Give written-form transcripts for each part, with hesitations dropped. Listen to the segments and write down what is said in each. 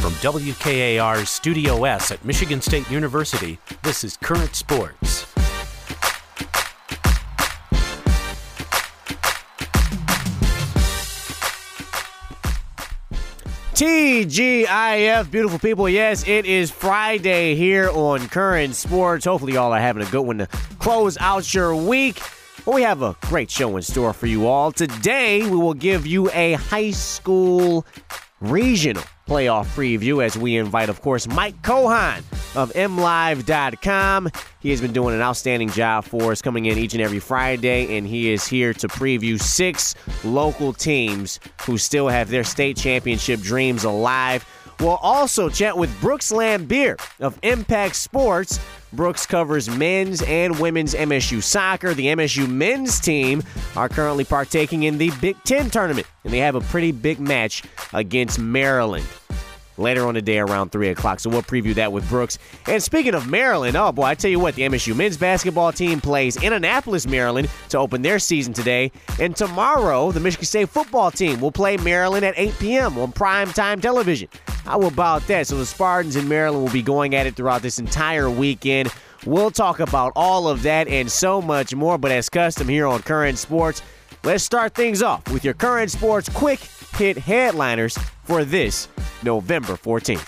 From WKAR's Studio S at Michigan State University, this is Current Sports. TGIF, beautiful people. Yes, it is Friday here on Current Sports. Hopefully y'all are having a good one to close out your week. Well, we have a great show in store for you all. Today, we will give you a high school regional playoff preview as we invite, of course, Mike Cohan of MLive.com. He has been doing an outstanding job for us, coming in each and every Friday, and he is here to preview 6 local teams who still have their state championship dreams alive. We'll also chat with Brooks Lambier of Impact Sports. Brooks covers men's and women's MSU soccer. The MSU men's team are currently partaking in the Big Ten tournament, and they have a pretty big match against Maryland later on today around 3 o'clock. So we'll preview that with Brooks. And speaking of Maryland, oh boy, I tell you what, the MSU men's basketball team plays in Annapolis, Maryland to open their season today. And tomorrow, the Michigan State football team will play Maryland at 8 p.m. on primetime television. How about that? So the Spartans in Maryland will be going at it throughout this entire weekend. We'll talk about all of that and so much more, but as custom here on Current Sports, let's start things off with your Current Sports quick hit headliners for this November 14th.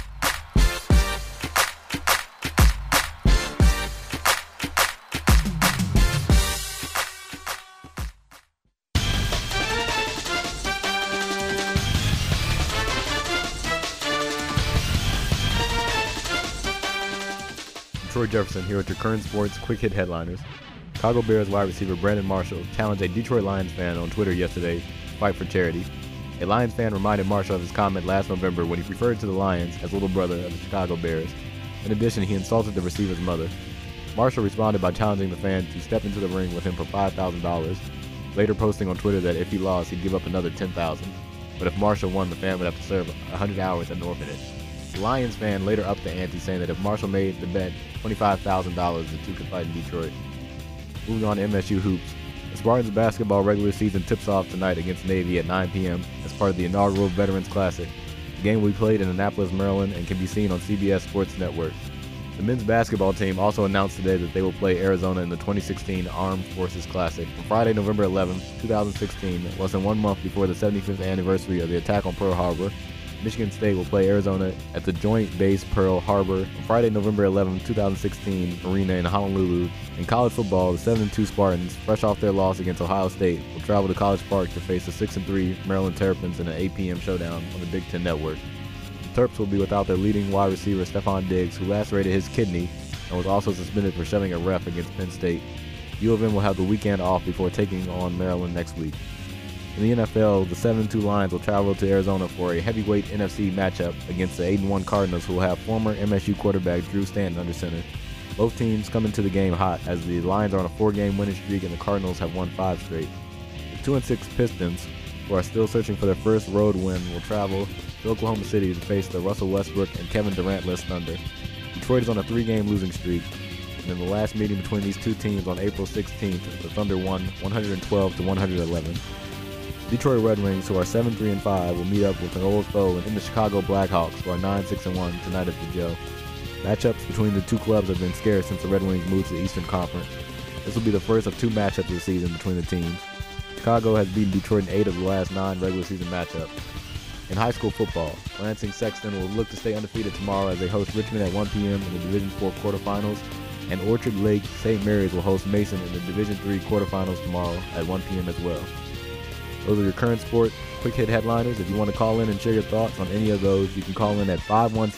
Troy Jefferson here with your Current Sports quick hit headliners. Chicago Bears wide receiver Brandon Marshall challenged a Detroit Lions fan on Twitter yesterday to fight for charity. A Lions fan reminded Marshall of his comment last November when he referred to the Lions as little brother of the Chicago Bears. In addition, he insulted the receiver's mother. Marshall responded by challenging the fan to step into the ring with him for $5,000, later posting on Twitter that if he lost, he'd give up another $10,000. But if Marshall won, the fan would have to serve 100 hours at an orphanage. The Lions fan later upped the ante, saying that if Marshall made the bet $25,000, the two could fight in Detroit. Moving on to MSU hoops. The Spartans basketball regular season tips off tonight against Navy at 9 p.m. as part of the inaugural Veterans Classic. The game will be played in Annapolis, Maryland, and can be seen on CBS Sports Network. The men's basketball team also announced today that they will play Arizona in the 2016 Armed Forces Classic on Friday, November 11, 2016, less than 1 month before the 75th anniversary of the attack on Pearl Harbor. Michigan State will play Arizona at the Joint Base Pearl Harbor on Friday, November 11, 2016 arena in Honolulu. In college football, the 7-2 Spartans, fresh off their loss against Ohio State, will travel to College Park to face the 6-3 Maryland Terrapins in an 8 p.m. showdown on the Big Ten Network. The Terps will be without their leading wide receiver Stephon Diggs, who lacerated his kidney and was also suspended for shoving a ref against Penn State. U of M will have the weekend off before taking on Maryland next week. In the NFL, the 7-2 Lions will travel to Arizona for a heavyweight NFC matchup against the 8-1 Cardinals, who will have former MSU quarterback Drew Stanton under center. Both teams come into the game hot, as the Lions are on a 4-game winning streak and the Cardinals have won 5 straight. The 2-6 Pistons, who are still searching for their first road win, will travel to Oklahoma City to face the Russell Westbrook and Kevin Durant-less Thunder. Detroit is on a 3-game losing streak, and in the last meeting between these two teams on April 16th, the Thunder won 112-111. Detroit Red Wings, who are 7-3-5, will meet up with an old foe in the Chicago Blackhawks, who are 9-6-1 tonight at the Joe. Matchups between the two clubs have been scarce since the Red Wings moved to the Eastern Conference. This will be the first of 2 matchups of the season between the teams. Chicago has beaten Detroit in 8 of the last 9 regular season matchups. In high school football, Lansing Sexton will look to stay undefeated tomorrow as they host Richmond at 1 p.m. in the Division IV quarterfinals, and Orchard Lake St. Mary's will host Mason in the Division III quarterfinals tomorrow at 1 p.m. as well. Those are your Current Sport quick hit headliners. If you want to call in and share your thoughts on any of those, you can call in at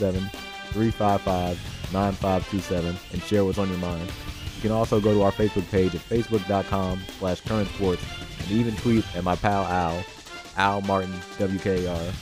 517-355-9527 and share what's on your mind. You can also go to our Facebook page at facebook.com/currentsports and even tweet at my pal Al Martin, WKR.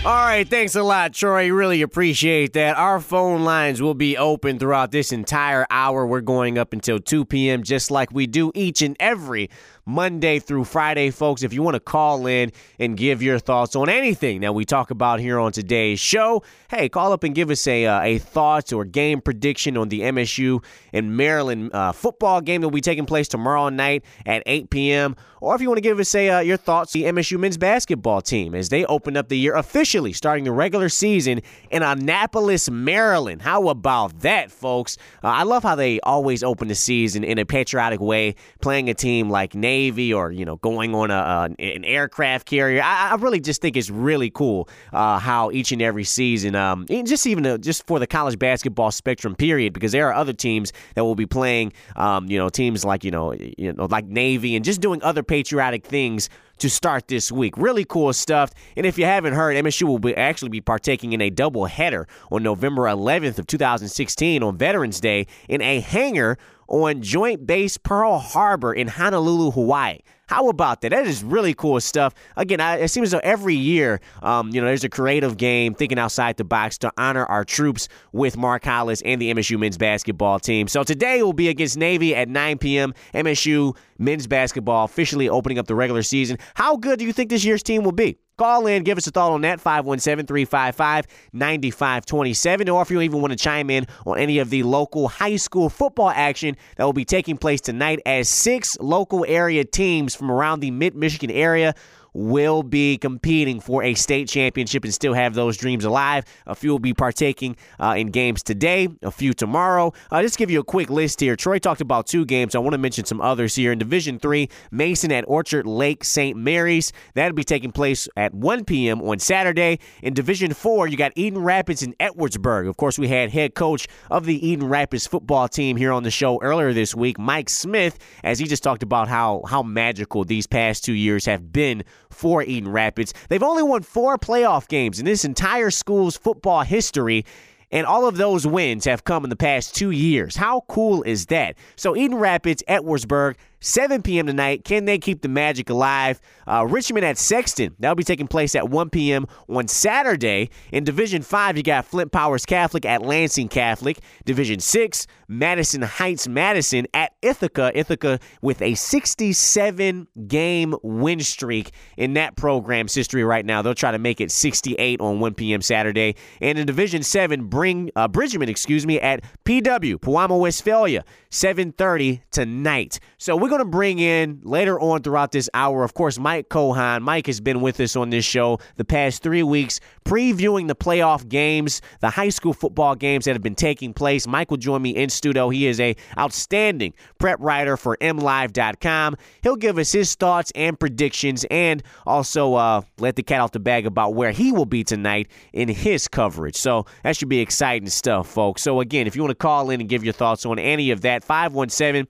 All right, thanks a lot, Troy. Really appreciate that. Our phone lines will be open throughout this entire hour. We're going up until 2 p.m., just like we do each and every Monday through Friday, folks. If you want to call in and give your thoughts on anything that we talk about here on today's show, hey, call up and give us a thought or game prediction on the MSU and Maryland football game that will be taking place tomorrow night at 8 p.m. Or if you want to give us your thoughts on the MSU men's basketball team as they open up the year officially starting the regular season in Annapolis, Maryland. How about that, folks? I love how they always open the season in a patriotic way, playing a team like Navy or, going on an aircraft carrier. I really just think it's really cool how each and every season, just for the college basketball spectrum period, because there are other teams that will be playing, teams like, like Navy and just doing other patriotic things to start this week. Really cool stuff. And if you haven't heard, MSU will actually be partaking in a doubleheader on November 11th of 2016 on Veterans Day in a hangar on Joint Base Pearl Harbor in Honolulu, Hawaii. How about that? That is really cool stuff. Again, it seems as though every year, there's a creative game, thinking outside the box to honor our troops with Mark Hollis and the MSU men's basketball team. So today will be against Navy at 9 p.m. MSU men's basketball officially opening up the regular season. How good do you think this year's team will be? Call in, give us a thought on that, 517-355-9527, or if you even want to chime in on any of the local high school football action that will be taking place tonight as 6 local area teams from around the mid-Michigan area will be competing for a state championship and still have those dreams alive. A few will be partaking in games today, a few tomorrow. Just to give you a quick list here. Troy talked about 2 games. I want to mention some others here. In Division III, Mason at Orchard Lake St. Mary's. That'll be taking place at 1 p.m. on Saturday. In Division IV, you got Eden Rapids and Edwardsburg. Of course, we had head coach of the Eden Rapids football team here on the show earlier this week, Mike Smith, as he just talked about how magical these past 2 years have been for Eden Rapids. They've only won 4 playoff games in this entire school's football history, and all of those wins have come in the past 2 years. How cool is that? So Eden Rapids, Edwardsburg, 7 p.m. tonight. Can they keep the magic alive? Richmond at Sexton. That'll be taking place at 1 p.m. on Saturday. In Division 5, you got Flint Powers Catholic at Lansing Catholic. Division 6, Madison Heights Madison at Ithaca. Ithaca with a 67-game win streak in that program's history right now. They'll try to make it 68 on 1 p.m. Saturday. And in Division 7, Bridgman, at PW, Pewamo, Westphalia, 7:30 tonight. So we're going to bring in later on throughout this hour, of course, Mike Cohan. Mike has been with us on this show the past 3 weeks, previewing the playoff games, the high school football games that have been taking place. Mike will join me in studio. He is a outstanding prep writer for MLive.com. He'll give us his thoughts and predictions and also let the cat out the bag about where he will be tonight in his coverage. So that should be exciting stuff, folks. So again, if you want to call in and give your thoughts on any of that, 517-355-9527,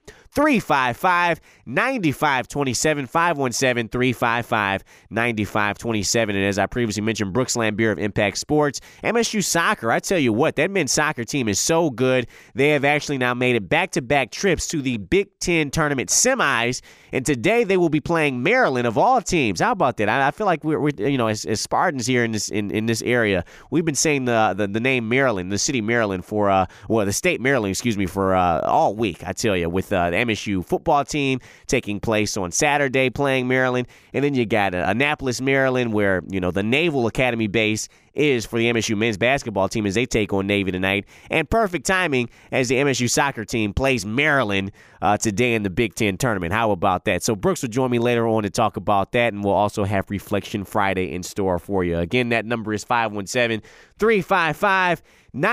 517-355-9527. And as I previously mentioned, Brooks Lambier of Impact Sports. MSU Soccer, I tell you what, that men's soccer team is so good. They have actually now made it back-to-back trips to the Big Ten tournament semis, and today they will be playing Maryland of all teams. How about that? I feel like we're as Spartans here in this area, we've been saying the name Maryland, the city Maryland for the state Maryland, for all week. I tell you, with the MSU football team taking place on Saturday playing Maryland, and then you got Annapolis, Maryland, where the Naval Academy base is for the MSU men's basketball team as they take on Navy tonight. And perfect timing as the MSU soccer team plays Maryland today in the Big Ten tournament. How about that? So Brooks will join me later on to talk about that, and we'll also have Reflection Friday in store for you. Again, that number is 517-355-9527,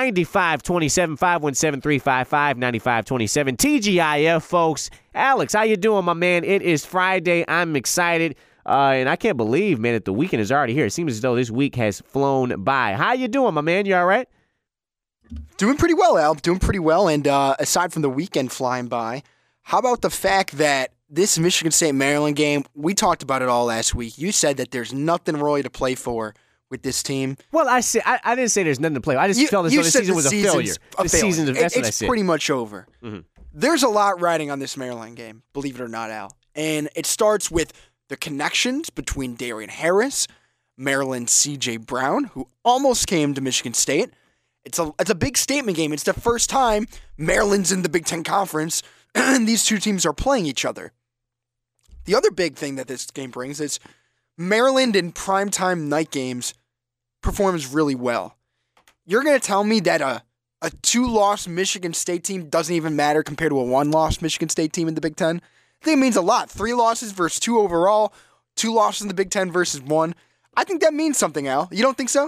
517-355-9527. TGIF, folks. Alex, how you doing, my man? It is Friday. I'm excited. And I can't believe, man, that the weekend is already here. It seems as though this week has flown by. How you doing, my man? You all right? Doing pretty well, Al. Doing pretty well. And aside from the weekend flying by, how about the fact that this Michigan State-Maryland game, we talked about it all last week. You said that there's nothing really to play for with this team. Well, I didn't say there's nothing to play. I just felt as though the season was a failure. It's pretty much over. Mm-hmm. There's a lot riding on this Maryland game, believe it or not, Al. And it starts with the connections between Darian Harris, Maryland's C.J. Brown, who almost came to Michigan State. It's a big statement game. It's the first time Maryland's in the Big Ten Conference, and these two teams are playing each other. The other big thing that this game brings is Maryland in primetime night games performs really well. You're going to tell me that a 2-loss Michigan State team doesn't even matter compared to a 1-loss Michigan State team in the Big Ten? I think it means a lot. 3 losses versus 2 overall, 2 losses in the Big Ten versus 1. I think that means something, Al. You don't think so?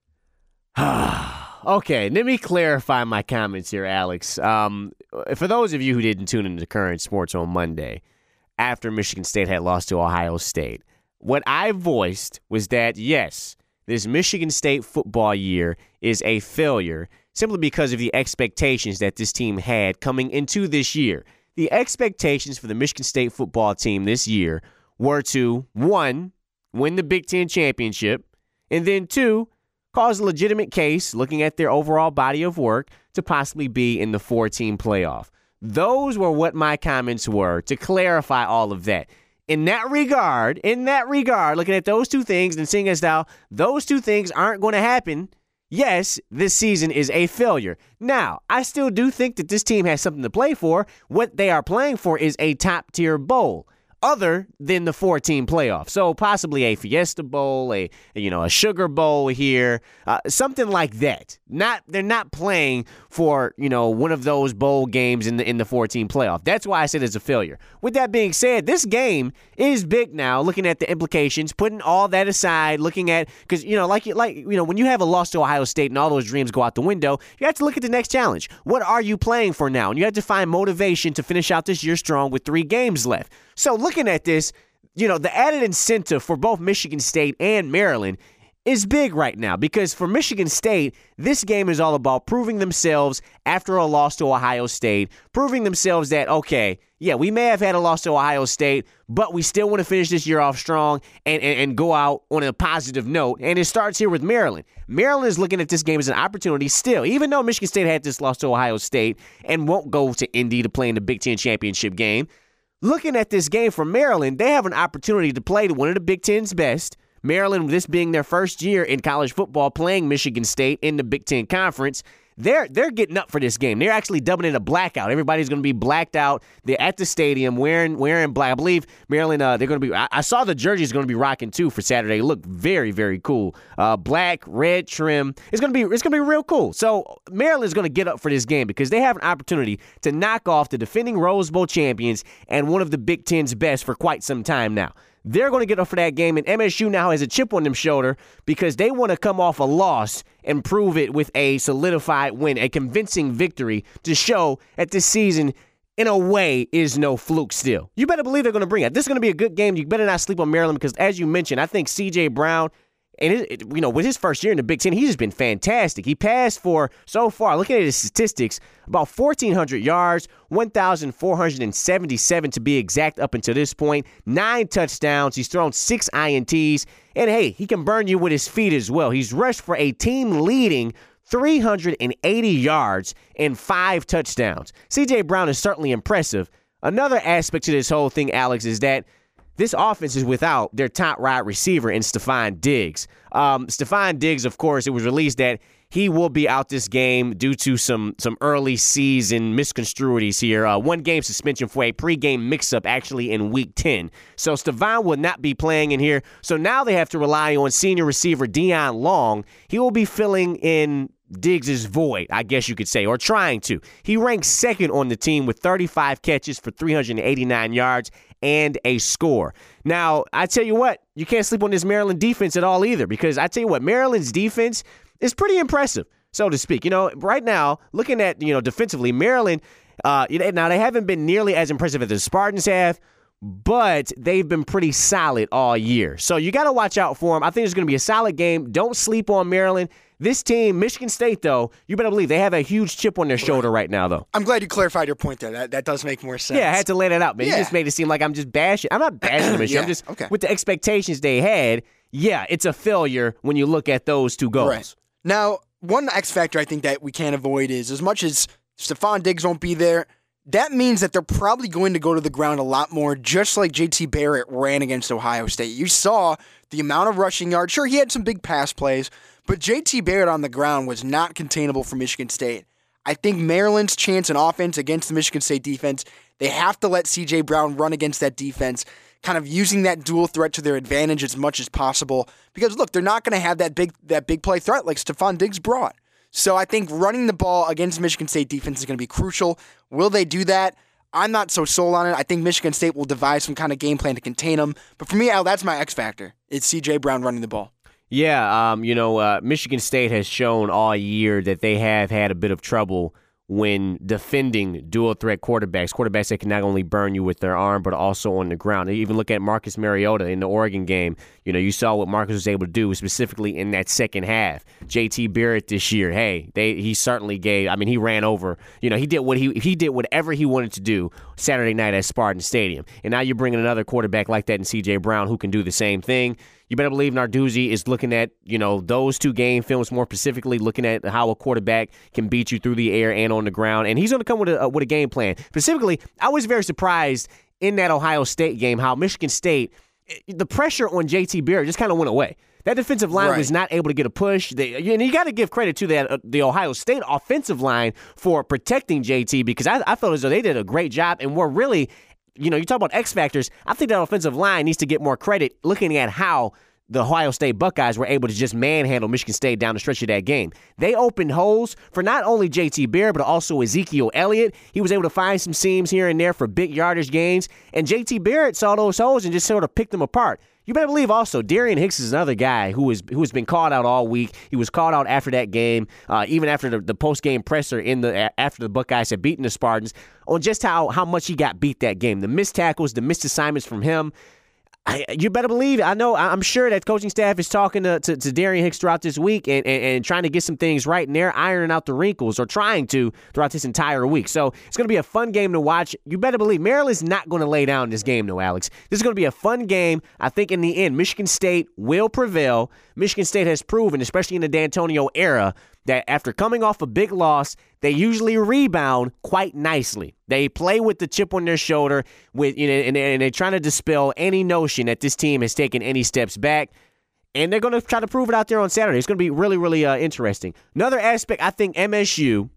Okay, let me clarify my comments here, Alex. For those of you who didn't tune into Current Sports on Monday, after Michigan State had lost to Ohio State, what I voiced was that, yes, this Michigan State football year is a failure simply because of the expectations that this team had coming into this year. The expectations for the Michigan State football team this year were to, 1, win the Big Ten championship, and then 2, cause a legitimate case, looking at their overall body of work, to possibly be in the 4-team playoff. Those were what my comments were, to clarify all of that. In that regard, looking at those two things and seeing as how those two things aren't going to happen, yes, this season is a failure. Now, I still do think that this team has something to play for. What they are playing for is a top-tier bowl, other than the 4-team playoff. So possibly a Fiesta Bowl, a Sugar Bowl here, something like that. They're not playing for, one of those bowl games in the 4-team playoff. That's why I said it's a failure. With that being said, this game is big now, looking at the implications, putting all that aside, looking at, because, when you have a loss to Ohio State and all those dreams go out the window, you have to look at the next challenge. What are you playing for now? And you have to find motivation to finish out this year strong with 3 games left. So looking at this, the added incentive for both Michigan State and Maryland is big right now, because for Michigan State, this game is all about proving themselves after a loss to Ohio State, proving themselves that, okay, yeah, we may have had a loss to Ohio State, but we still want to finish this year off strong and go out on a positive note. And it starts here with Maryland. Maryland is looking at this game as an opportunity still, even though Michigan State had this loss to Ohio State and won't go to Indy to play in the Big Ten championship game. Looking at this game for Maryland, they have an opportunity to play to one of the Big Ten's best. Maryland, this being their first year in college football playing Michigan State in the Big Ten Conference, they're getting up for this game. They're actually dubbing it a blackout. Everybody's going to be blacked out. They're at the stadium wearing black. I believe Maryland, they're going to be, I saw the jerseys going to be rocking too for Saturday. Look very, very cool. Black, red trim. It's going to be real cool. So Maryland's going to get up for this game because they have an opportunity to knock off the defending Rose Bowl champions and one of the Big Ten's best for quite some time now. They're going to get up for that game, and MSU now has a chip on their shoulder because they want to come off a loss and prove it with a solidified win, a convincing victory to show that this season, in a way, is no fluke still. You better believe they're going to bring it. This is going to be a good game. You better not sleep on Maryland because, as you mentioned, I think C.J. Brown, and with his first year in the Big Ten, he's just been fantastic. He passed for, so far, looking at his statistics, about 1,400 yards, 1,477 to be exact up until this point, 9 touchdowns. He's thrown 6 INTs, and hey, he can burn you with his feet as well. He's rushed for a team-leading 380 yards and 5 touchdowns. C.J. Brown is certainly impressive. Another aspect to this whole thing, Alex, is that this offense is without their top wide receiver in Stephon Diggs. Stephon Diggs, of course, it was released that he will be out this game due to some early season misconstruities here. 1-game suspension for a pregame mix-up actually in Week 10. So Stephon will not be playing in here. So now they have to rely on senior receiver Deion Long. He will be filling in Diggs' void, I guess you could say, or trying to. He ranks second on the team with 35 catches for 389 yards and a score. Now, I tell you what, you can't sleep on this Maryland defense at all either, because I tell you what, Maryland's defense is pretty impressive, so to speak. Right now, looking at, defensively, Maryland, now they haven't been nearly as impressive as the Spartans have, but they've been pretty solid all year. So you got to watch out for them. I think it's going to be a solid game. Don't sleep on Maryland. This team, Michigan State, though, you better believe they have a huge chip on their shoulder right now, though. I'm glad you clarified your point there. That does make more sense. Yeah, I had to lay that out, man. Yeah. You just made it seem like I'm just bashing. I'm not bashing Michigan. I'm just, with the expectations they had, yeah, it's a failure when you look at those two goals. Right. Now, one X factor I think that we can't avoid is, as much as Stephon Diggs won't be there, that means that they're probably going to go to the ground a lot more, just like JT Barrett ran against Ohio State. You saw the amount of rushing yards. Sure, he had some big pass plays, but JT Barrett on the ground was not containable for Michigan State. I think Maryland's chance in offense against the Michigan State defense, they have to let C.J. Brown run against that defense, kind of using that dual threat to their advantage as much as possible. Because, look, they're not going to have that big play threat like Stephon Diggs brought. So I think running the ball against Michigan State defense is going to be crucial. Will they do that? I'm not so sold on it. I think Michigan State will devise some kind of game plan to contain them. But for me, Al, that's my X factor. It's C.J. Brown running the ball. Yeah, Michigan State has shown all year that they have had a bit of trouble when defending dual-threat quarterbacks that can not only burn you with their arm but also on the ground. They even look at Marcus Mariota in the Oregon game. You saw what Marcus was able to do, specifically in that second half. JT Barrett this year, he certainly gave. I mean, he ran over. He did whatever he wanted to do Saturday night at Spartan Stadium. And now you're bringing another quarterback like that in C.J. Brown who can do the same thing. You better believe Narduzzi is looking at, those two game films, more specifically looking at how a quarterback can beat you through the air and on the ground. And he's going to come with a game plan. Specifically, I was very surprised in that Ohio State game how Michigan State, the pressure on JT Barrett just kind of went away. That defensive line was not able to get a push. And you got to give credit to the Ohio State offensive line for protecting JT, because I felt as though they did a great job and were really – you talk about X factors. I think that offensive line needs to get more credit looking at how the Ohio State Buckeyes were able to just manhandle Michigan State down the stretch of that game. They opened holes for not only JT Barrett, but also Ezekiel Elliott. He was able to find some seams here and there for big yardage gains, and JT Barrett saw those holes and just sort of picked them apart. You better believe also Darian Hicks is another guy who has been called out all week. He was called out after that game, even after the post-game presser after the Buckeyes had beaten the Spartans, on just how much he got beat that game. The missed tackles, the missed assignments from him. You better believe, I'm sure that coaching staff is talking to Darian Hicks throughout this week and trying to get some things right, and they're ironing out the wrinkles, or trying to, throughout this entire week. So it's going to be a fun game to watch. You better believe Maryland's not going to lay down this game, though, Alex. This is going to be a fun game. I think in the end, Michigan State will prevail. Michigan State has proven, especially in the D'Antonio era, that after coming off a big loss, they usually rebound quite nicely. They play with the chip on their shoulder, and they're trying to dispel any notion that this team has taken any steps back. And they're going to try to prove it out there on Saturday. It's going to be really, really interesting. Another aspect I think MSU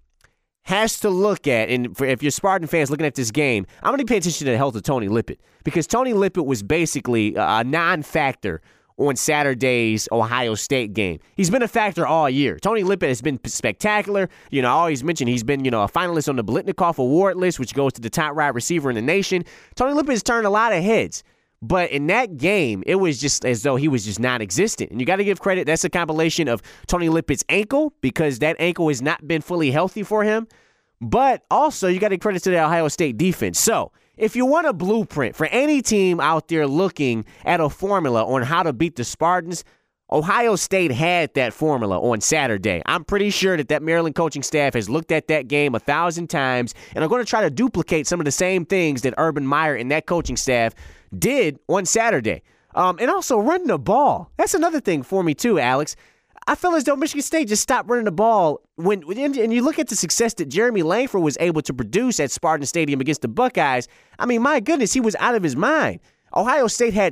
has to look at, and if you're Spartan fans looking at this game, I'm going to pay attention to the health of Tony Lippett, because Tony Lippett was basically a non-factor on Saturday's Ohio State game. He's been a factor all year. Tony Lippett has been spectacular. I always mention he's been, a finalist on the Biletnikoff Award list, which goes to the top wide receiver in the nation. Tony Lippett has turned a lot of heads. But in that game, it was just as though he was just non-existent. And you got to give credit. That's a compilation of Tony Lippett's ankle, because that ankle has not been fully healthy for him. But also, you got to give credit to the Ohio State defense. So, if you want a blueprint for any team out there looking at a formula on how to beat the Spartans, Ohio State had that formula on Saturday. I'm pretty sure that Maryland coaching staff has looked at that game 1,000 times and are going to try to duplicate some of the same things that Urban Meyer and that coaching staff did on Saturday. And also running the ball. That's another thing for me too, Alex. I feel as though Michigan State just stopped running the ball and you look at the success that Jeremy Langford was able to produce at Spartan Stadium against the Buckeyes. I mean, my goodness, he was out of his mind. Ohio State had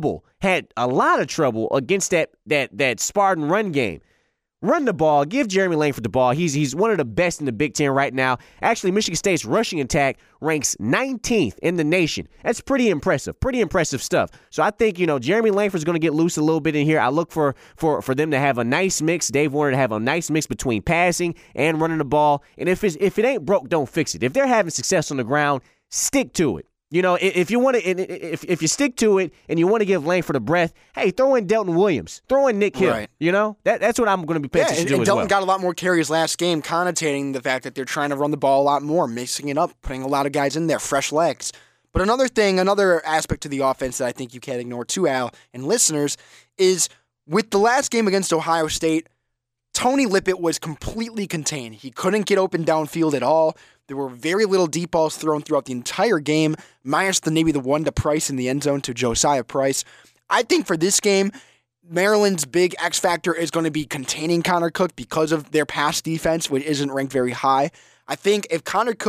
a lot of trouble against that Spartan run game. Run the ball. Give Jeremy Langford the ball. He's one of the best in the Big Ten right now. Actually, Michigan State's rushing attack ranks 19th in the nation. That's pretty impressive. Pretty impressive stuff. So I think, Jeremy Langford's going to get loose a little bit in here. I look for them to have a nice mix. Dave Warner to have a nice mix between passing and running the ball. And if it ain't broke, don't fix it. If they're having success on the ground, stick to it. If you want to, if you stick to it and you want to give Langford a breath, hey, throw in Delton Williams, throw in Nick Hill. Right. That's what I'm going to be paying attention to as well. Delton got a lot more carries last game, connotating the fact that they're trying to run the ball a lot more, mixing it up, putting a lot of guys in there, fresh legs. But another aspect to the offense that I think you can't ignore too, Al, and listeners, is with the last game against Ohio State, Tony Lippett was completely contained. He couldn't get open downfield at all. There were very little deep balls thrown throughout the entire game, minus maybe the one to Price in the end zone to Josiah Price. I think for this game, Maryland's big X factor is going to be containing Connor Cook because of their pass defense, which isn't ranked very high. I think if Connor Cook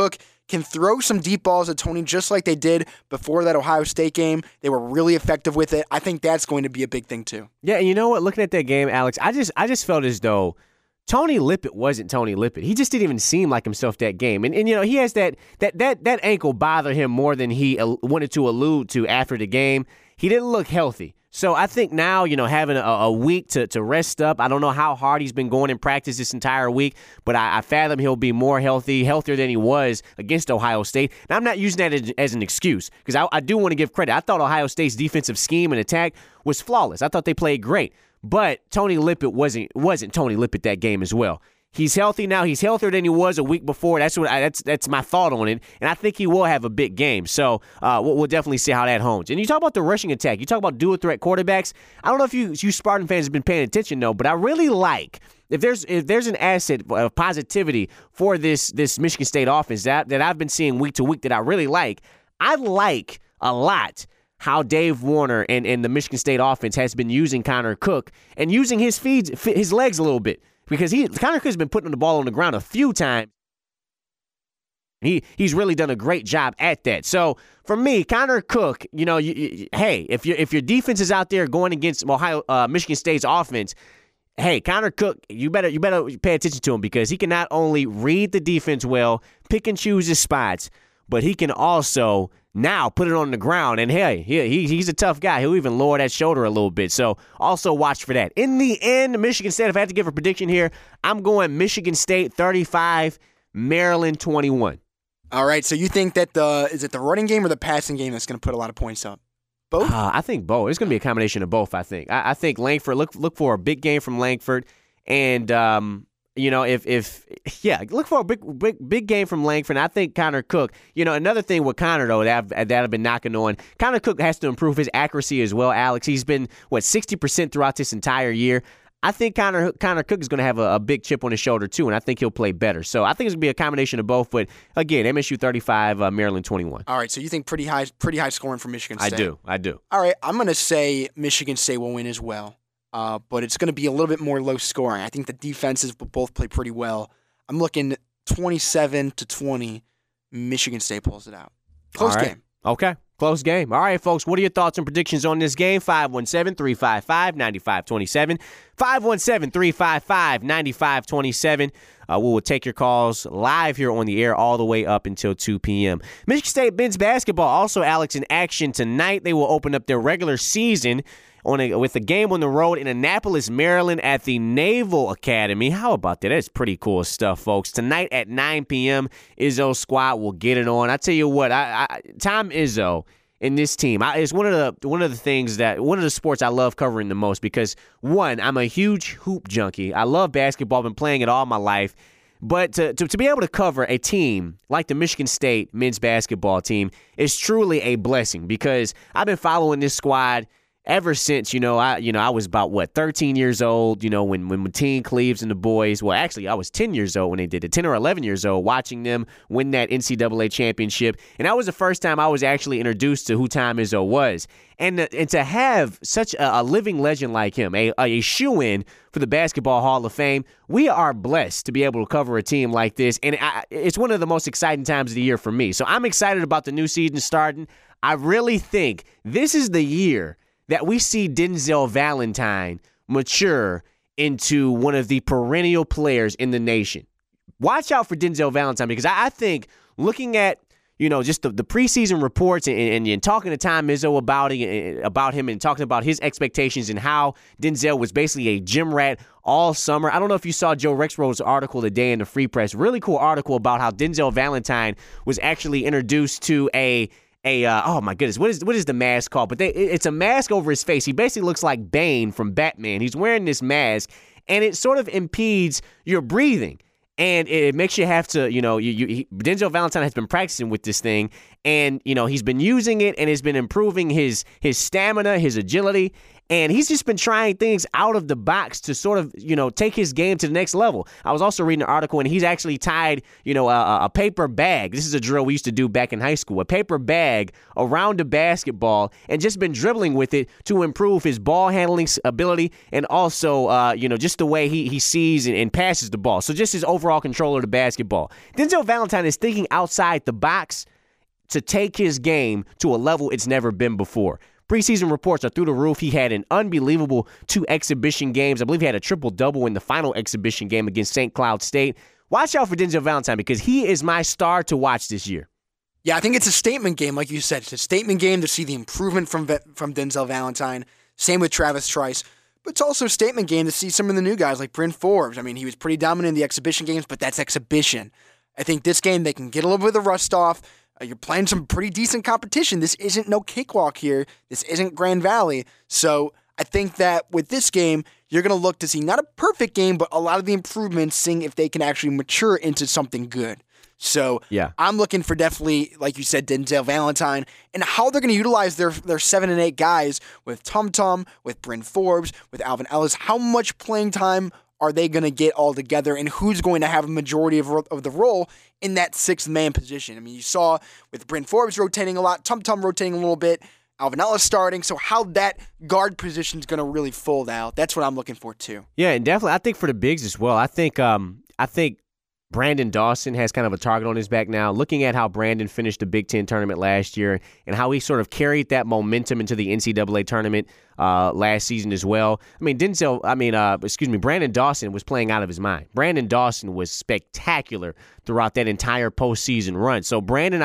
can throw some deep balls at Tony just like they did before that Ohio State game. They were really effective with it. I think that's going to be a big thing too. Yeah, and you know what? Looking at that game, Alex, I just felt as though Tony Lippett wasn't Tony Lippett. He just didn't even seem like himself that game. And you know, he has that ankle bother him more than he wanted to allude to after the game. He didn't look healthy. So I think now, you know, having a week to rest up, I don't know how hard he's been going in practice this entire week, but I fathom he'll be more healthier than he was against Ohio State. Now, I'm not using that as an excuse because I do want to give credit. I thought Ohio State's defensive scheme and attack was flawless. I thought they played great, but Tony Lippett wasn't Tony Lippett that game as well. He's healthy now. He's healthier than he was a week before. That's my thought on it, and I think he will have a big game. So we'll definitely see how that hones. And you talk about the rushing attack. You talk about dual threat quarterbacks. I don't know if you Spartan fans have been paying attention though, but I really like if there's an asset of positivity for this Michigan State offense that I've been seeing week to week that I really like. I like a lot how Dave Warner and the Michigan State offense has been using Connor Cook and using his legs a little bit. Because Connor Cook has been putting the ball on the ground a few times. He's really done a great job at that. So for me, Connor Cook, you know, hey, if your defense is out there going against Michigan State's offense, hey, Connor Cook, you better pay attention to him because he can not only read the defense well, pick and choose his spots, but he can also now put it on the ground. And hey, he's a tough guy. He'll even lower that shoulder a little bit. So also watch for that. In the end, Michigan State, if I had to give a prediction here, I'm going Michigan State 35, Maryland 21. All right, so you think that is it the running game or the passing game that's going to put a lot of points up? Both? I think both. It's going to be a combination of both, I think. I think Langford, look for a big game from Langford. And, you know, look for a big game from Langford. And I think Connor Cook, you know, another thing with Connor, though, that I've been knocking on, Connor Cook has to improve his accuracy as well, Alex. He's been, 60% throughout this entire year. I think Connor Cook is going to have a big chip on his shoulder, too, and I think he'll play better. So I think it's going to be a combination of both. But, again, MSU 35, Maryland 21. All right, so you think pretty high scoring for Michigan State. I do. All right, I'm going to say Michigan State will win as well. But it's going to be a little bit more low scoring. I think the defenses will both play pretty well. I'm looking 27-20. Michigan State pulls it out. Close game. Okay, close game. All right, folks, what are your thoughts and predictions on this game? 517-355-9527. 517-355-9527. We will take your calls live here on the air all the way up until 2 p.m. Michigan State men's basketball also, Alex, in action tonight. They will open up their regular season with a game on the road in Annapolis, Maryland at the Naval Academy. How about that? That's pretty cool stuff, folks. Tonight at 9 p.m., Izzo's squad will get it on. I tell you what, Tom Izzo and this team, it's one of the sports I love covering the most because, one, I'm a huge hoop junkie. I love basketball. I've been playing it all my life. But to be able to cover a team like the Michigan State men's basketball team is truly a blessing because I've been following this squad ever since, I was about, 13 years old, when Mateen Cleaves and the boys, well, actually, I was 10 years old when they did it, 10 or 11 years old, watching them win that NCAA championship. And that was the first time I was actually introduced to who Tom Izzo was. And to have such a living legend like him, a shoo-in for the Basketball Hall of Fame, we are blessed to be able to cover a team like this. And it's one of the most exciting times of the year for me. So I'm excited about the new season starting. I really think this is the year that we see Denzel Valentine mature into one of the perennial players in the nation. Watch out for Denzel Valentine because I think looking at, just the preseason reports and talking to Tom Izzo about him and talking about his expectations and how Denzel was basically a gym rat all summer. I don't know if you saw Joe Rexrode's article today in the Free Press. Really cool article about how Denzel Valentine was actually introduced to oh my goodness, what is the mask called? But it's a mask over his face. He basically looks like Bane from Batman. He's wearing this mask, and it sort of impedes your breathing. And it makes you have to, Denzel Valentine has been practicing with this thing, and, he's been using it, and it's been improving his stamina, his agility. And he's just been trying things out of the box to sort of, take his game to the next level. I was also reading an article, and he's actually tied, a paper bag. This is a drill we used to do back in high school. A paper bag around a basketball and just been dribbling with it to improve his ball handling ability and also, just the way he sees and passes the ball. So just his overall control of the basketball. Denzel Valentine is thinking outside the box to take his game to a level it's never been before. Preseason reports are through the roof. He had an unbelievable 2 exhibition games. I believe he had a triple-double in the final exhibition game against St. Cloud State. Watch out for Denzel Valentine because he is my star to watch this year. Yeah, I think it's a statement game, like you said. It's a statement game to see the improvement from Denzel Valentine. Same with Travis Trice. But it's also a statement game to see some of the new guys like Bryn Forbes. I mean, he was pretty dominant in the exhibition games, but that's exhibition. I think this game, they can get a little bit of the rust off. You're playing some pretty decent competition. This isn't no cakewalk here. This isn't Grand Valley. So I think that with this game, you're going to look to see not a perfect game, but a lot of the improvements, seeing if they can actually mature into something good. So yeah, I'm looking for definitely, like you said, Denzel Valentine, and how they're going to utilize their 7 and 8 guys with Tum Tum, with Bryn Forbes, with Alvin Ellis. How much playing time are they going to get all together, and who's going to have a majority of the role in that 6th man position? I mean, you saw with Bryn Forbes rotating a lot, Tum Tum rotating a little bit, Alvin Ellis starting, so how that guard position is going to really fold out. That's what I'm looking for too. Yeah, and definitely I think for the bigs as well. I think Brandon Dawson has kind of a target on his back now. Looking at how Brandon finished the Big Ten tournament last year and how he sort of carried that momentum into the NCAA tournament last season as well. Brandon Dawson was playing out of his mind. Brandon Dawson was spectacular throughout that entire postseason run. So Brandon,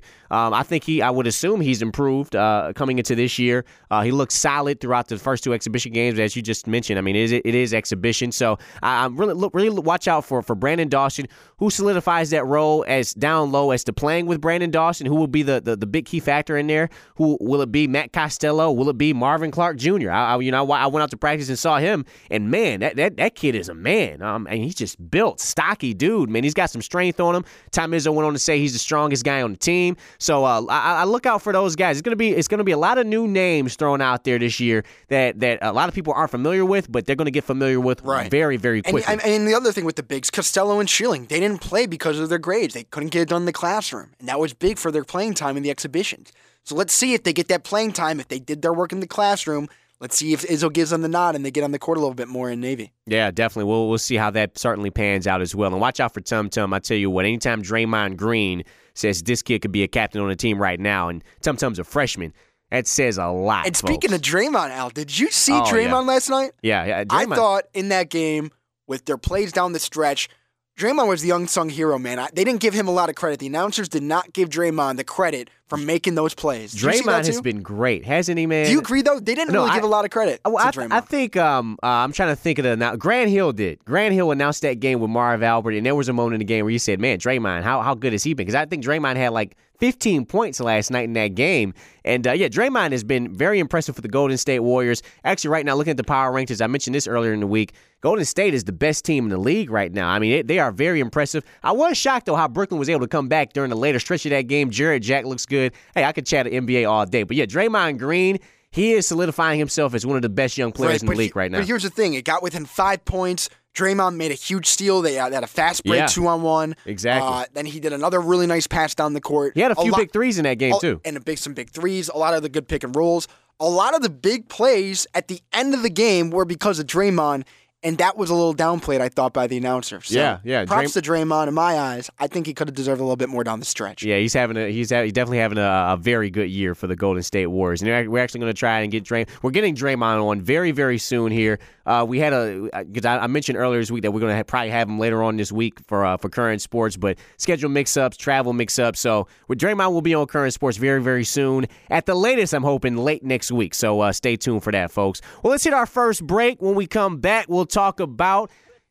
I would assume he's improved coming into this year. He looked solid throughout the first 2 exhibition games, as you just mentioned. I mean, it is exhibition. So I'm really watch out for Brandon Dawson, who solidifies that role as down low as to playing with Brandon Dawson. Who will be the big key factor in there? Who will it be? Matt Costello? Will it be Marvin Clark Jr.? I went out to practice and saw him, and man, that kid is a man. And he's just built, stocky dude. Man, he's got some strength on him. Tom Izzo went on to say he's the strongest guy on the team. So I look out for those guys. It's gonna be a lot of new names thrown out there this year that a lot of people aren't familiar with, but they're gonna get familiar with very, very quickly. And the other thing with the bigs, Costello and Schilling, they didn't play because of their grades. They couldn't get it done in the classroom, and that was big for their playing time in the exhibitions. So let's see if they get that playing time. If they did their work in the classroom, let's see if Izzo gives them the nod and they get on the court a little bit more in Navy. Yeah, definitely. We'll see how that certainly pans out as well. And watch out for Tum Tum. I tell you what, anytime Draymond Green says this kid could be a captain on the team right now, and Tum Tum's a freshman, that says a lot. And speaking of Draymond, Al, did you see Draymond last night? Yeah. I thought in that game, with their plays down the stretch, Draymond was the unsung hero, man. They didn't give him a lot of credit. The announcers did not give Draymond the credit for making those plays. Draymond has been great, hasn't he, man? Do you agree, though? They didn't really give a lot of credit to Draymond. I think, I'm trying to think of it now. Grant Hill did. Grant Hill announced that game with Marv Albert, and there was a moment in the game where you said, man, Draymond, how good has he been? Because I think Draymond had like 15 points last night in that game. And, Draymond has been very impressive for the Golden State Warriors. Actually, right now, looking at the power rankings, I mentioned this earlier in the week, Golden State is the best team in the league right now. I mean, they are very impressive. I was shocked, though, how Brooklyn was able to come back during the later stretch of that game. Jared Jack looks good. Hey, I could chat NBA all day. But, Draymond Green, he is solidifying himself as one of the best young players in the league right now. But here's the thing. It got within 5 points. Draymond made a huge steal. They had a fast break 2-on-1. Exactly. Then he did another really nice pass down the court. He had a few big threes in that game, too. And some big threes. A lot of the good pick and rolls. A lot of the big plays at the end of the game were because of Draymond. And that was a little downplayed, I thought, by the announcer. So yeah. Props to Draymond in my eyes. I think he could have deserved a little bit more down the stretch. Yeah, he's definitely having a very good year for the Golden State Warriors. And we're actually going to try and get We're getting Draymond on very, very soon here. We had because I mentioned earlier this week that we're going to probably have him later on this week for Current Sports, but schedule mix-ups, travel mix-ups. So with Draymond, we'll be on Current Sports very, very soon. At the latest, I'm hoping late next week. So stay tuned for that, folks. Well, let's hit our first break. When we come back, we'll talk about,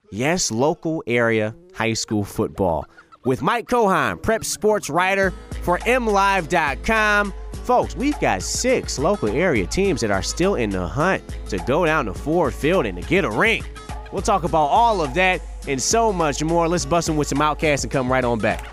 local area high school football with Mike Cohan, prep sports writer for MLive.com. Folks, we've got 6 local area teams that are still in the hunt to go down to Ford Field and to get a ring. We'll talk about all of that and so much more. Let's bust them with some Outcasts and come right on back.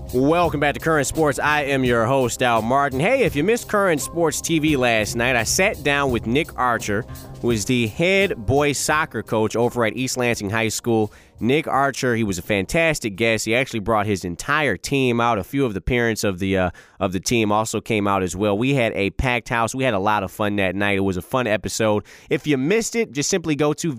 Welcome back to Current Sports. I am your host, Al Martin. Hey, if you missed Current Sports TV last night, I sat down with Nick Archer, who is the head boys soccer coach over at East Lansing High School. Nick Archer, he was a fantastic guest. He actually brought his entire team out. A few of the parents of the team also came out as well. We had a packed house. We had a lot of fun that night. It was a fun episode. If you missed it, just simply go to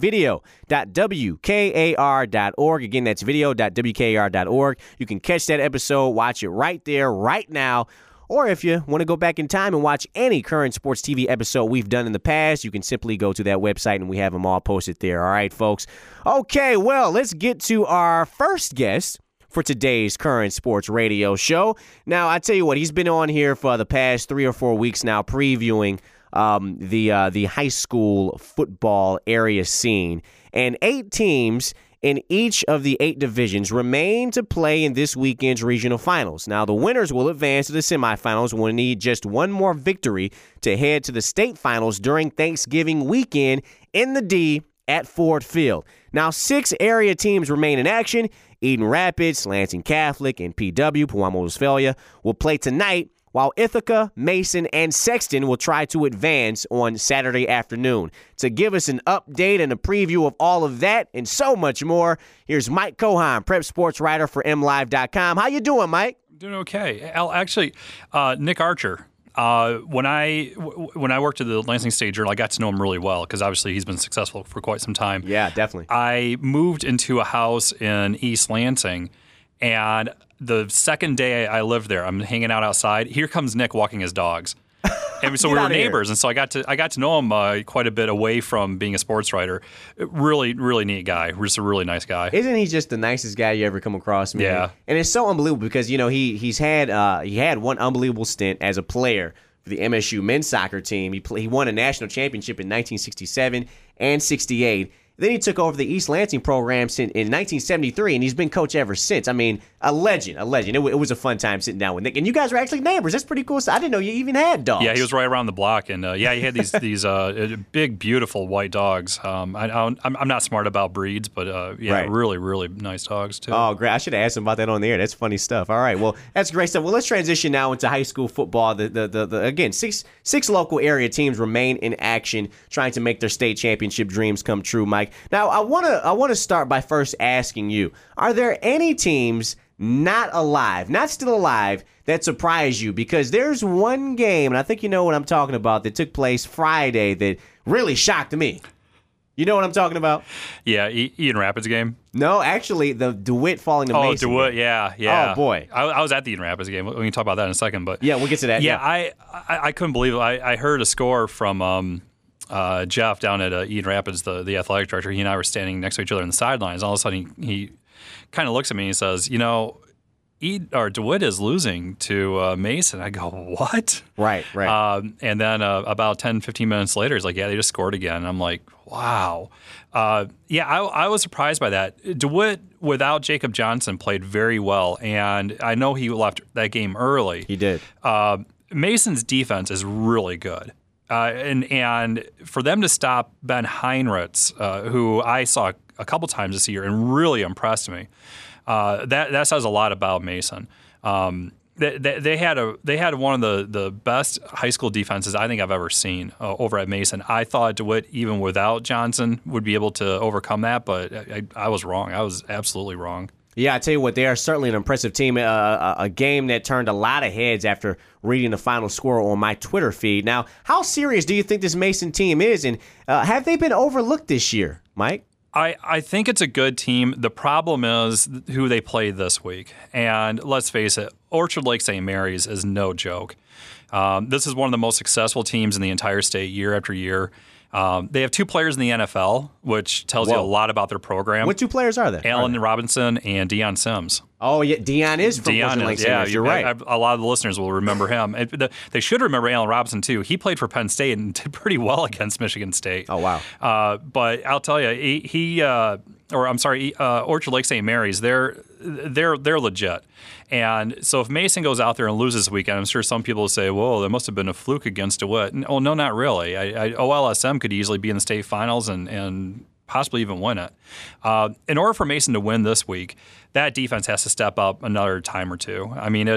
video.wkar.org. Again, that's video.wkar.org. You can catch that episode, watch it right there, right now. Or if you want to go back in time and watch any Current Sports TV episode we've done in the past, you can simply go to that website and we have them all posted there. All right, folks. Okay, well, let's get to our first guest for today's Current Sports Radio show. Now, I tell you what, he's been on here for the past 3 or 4 weeks now previewing the high school football area scene. And 8 teams in each of the 8 divisions remain to play in this weekend's regional finals. Now, the winners will advance to the semifinals and will need just one more victory to head to the state finals during Thanksgiving weekend in the D at Ford Field. Now, 6 area teams remain in action. Eden Rapids, Lansing Catholic, and PW, Pewamo Westphalia, will play tonight, while Ithaca, Mason, and Sexton will try to advance on Saturday afternoon. To give us an update and a preview of all of that and so much more, here's Mike Cohan, prep sports writer for MLive.com. How you doing, Mike? Doing okay. Al, actually, Nick Archer, when I worked at the Lansing State Journal, I got to know him really well because obviously he's been successful for quite some time. Yeah, definitely. I moved into a house in East Lansing, and the second day I lived there, I'm hanging out outside. Here comes Nick walking his dogs. And so we were neighbors, and so I got to know him quite a bit away from being a sports writer. Really, really neat guy. Just a really nice guy. Isn't he just the nicest guy you ever come across, man? Yeah. And it's so unbelievable because he had one unbelievable stint as a player for the MSU men's soccer team. He won a national championship in 1967 and 68. Then he took over the East Lansing program in 1973, and he's been coach ever since. I mean, a legend. It was a fun time sitting down with Nick. And you guys were actually neighbors. That's pretty cool. I didn't know you even had dogs. Yeah, he was right around the block. And, he had these big, beautiful white dogs. I'm not smart about breeds, but, right. Really, really nice dogs, too. Oh, great. I should have asked him about that on the air. That's funny stuff. All right. Well, that's great stuff. Well, let's transition now into high school football. Again, six local area teams remain in action trying to make their state championship dreams come true, Mike. Now, I want to start by first asking you, are there any teams not still alive, that surprise you? Because there's one game, and I think you know what I'm talking about, that took place Friday that really shocked me. You know what I'm talking about? Yeah, Eden Rapids game? No, actually, the DeWitt falling to Mason. Oh, DeWitt, yeah. Oh, boy. I was at the Eden Rapids game. We can talk about that in a second. But yeah, we'll get to that. Yeah, I couldn't believe it. I heard a score from Jeff down at Eden Rapids, the athletic director. He and I were standing next to each other on the sidelines. All of a sudden, he kind of looks at me and he says, DeWitt is losing to Mason. I go, what? Right. And then about 10, 15 minutes later, he's like, yeah, they just scored again. And I'm like, wow. I was surprised by that. DeWitt, without Jacob Johnson, played very well. And I know he left that game early. He did. Mason's defense is really good. And for them to stop Ben Heinrichs, who I saw a couple times this year and really impressed me, that says a lot about Mason. They had one of the best high school defenses I think I've ever seen over at Mason. I thought DeWitt, even without Johnson, would be able to overcome that, but I was wrong. I was absolutely wrong. Yeah, I tell you what, they are certainly an impressive team. A game that turned a lot of heads after reading the final score on my Twitter feed. Now, how serious do you think this Mason team is, and have they been overlooked this year, Mike? I think it's a good team. The problem is who they play this week. And let's face it, Orchard Lake St. Mary's is no joke. This is one of the most successful teams in the entire state year after year. They have 2 players in the NFL, which tells you a lot about their program. What 2 players are they? Alan Robinson and Deion Sims. Oh, yeah, Deion is from Orchard Lake St. Mary's. You're right. A lot of the listeners will remember him. They should remember Alan Robinson, too. He played for Penn State and did pretty well against Michigan State. Oh, wow. But I'll tell you, Orchard Lake St. Mary's, they're legit. And so if Mason goes out there and loses this weekend, I'm sure some people will say, whoa, there must have been a fluke against DeWitt. Oh, no, not really. OLSM could easily be in the state finals and possibly even win it. In order for Mason to win this week, that defense has to step up another time or two. I mean,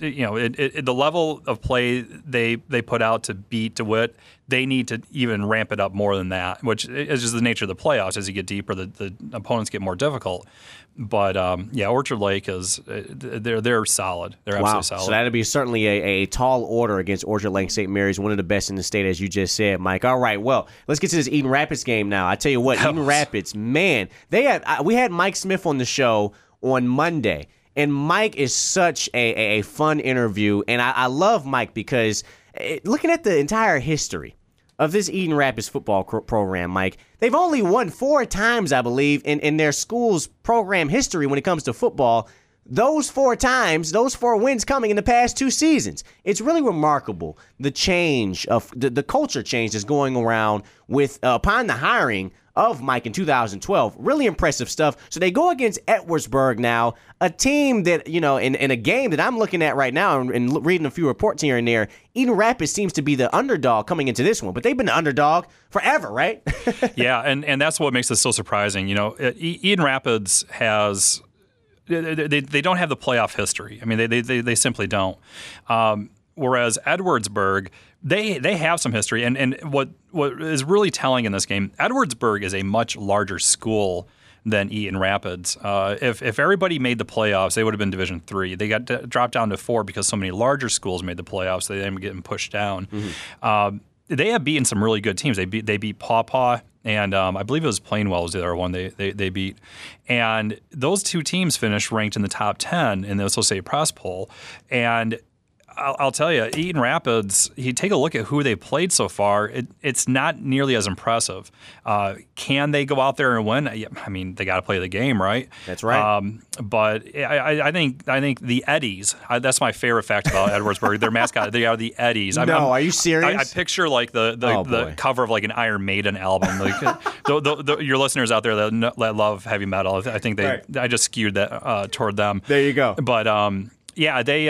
the level of play they put out to beat DeWitt, they need to even ramp it up more than that, which is just the nature of the playoffs. As you get deeper, the opponents get more difficult. But Orchard Lake they're solid. They're absolutely solid. So that'd be certainly a tall order against Orchard Lake St. Mary's, one of the best in the state, as you just said, Mike. All right, well, let's get to this Eden Rapids game now. I tell you what, Eden Rapids, man, we had Mike Smith on the show on Monday, and Mike is such a fun interview, and I love Mike because looking at the entire history of this Eden Rapids football program, Mike, they've only won 4 times, I believe, in their school's program history when it comes to football. Those 4 times, those 4 wins coming in the past 2 seasons. It's really remarkable, the change of the culture change that's going around with upon the hiring of Mike in 2012. Really impressive stuff. So they go against Edwardsburg now, a team that, in a game that I'm looking at right now and reading a few reports here and there, Eden Rapids seems to be the underdog coming into this one, but they've been the underdog forever, right? Yeah, and that's what makes this so surprising. Eden Rapids has... They don't have the playoff history. I mean, they simply don't. Whereas Edwardsburg, they have some history. And what is really telling in this game, Edwardsburg is a much larger school than Eden Rapids. If everybody made the playoffs, they would have been Division III. They got dropped down to 4 because so many larger schools made the playoffs. They ended up getting pushed down. Mm-hmm. They have beaten some really good teams. They beat Paw Paw. And I believe it was Plainwell was the other one they beat. And those 2 teams finished ranked in the top 10 in the Associated Press poll. And I'll tell you, Eden Rapids, you take a look at who they've played so far, it's not nearly as impressive. Can they go out there and win? I mean, they got to play the game, right? That's right. But I think the Eddies, that's my favorite fact about Edwardsburg. Their mascot, they are the Eddies. Are you serious? I picture like the cover of like an Iron Maiden album. Like, your listeners out there that love heavy metal, I think I just skewed that toward them. There you go. But yeah, they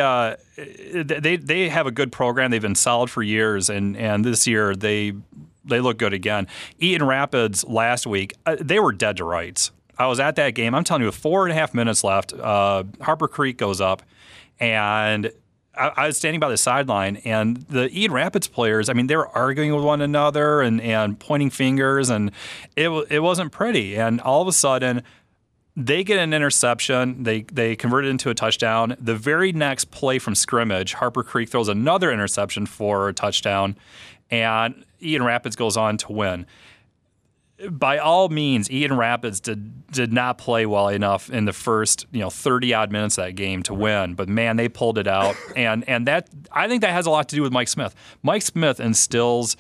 have a good program. They've been solid for years, and this year they look good again. Eden Rapids last week, they were dead to rights. I was at that game. I'm telling you, with 4.5 minutes left, Harper Creek goes up, and I was standing by the sideline, and the Eden Rapids players, I mean, they were arguing with one another and pointing fingers, and it wasn't pretty. And all of a sudden, they get an interception. They convert it into a touchdown. The very next play from scrimmage, Harper Creek throws another interception for a touchdown, and Eden Rapids goes on to win. By all means, Eden Rapids did not play well enough in the first 30-odd minutes of that game to win. But, man, they pulled it out. and that I think that has a lot to do with Mike Smith. Mike Smith instills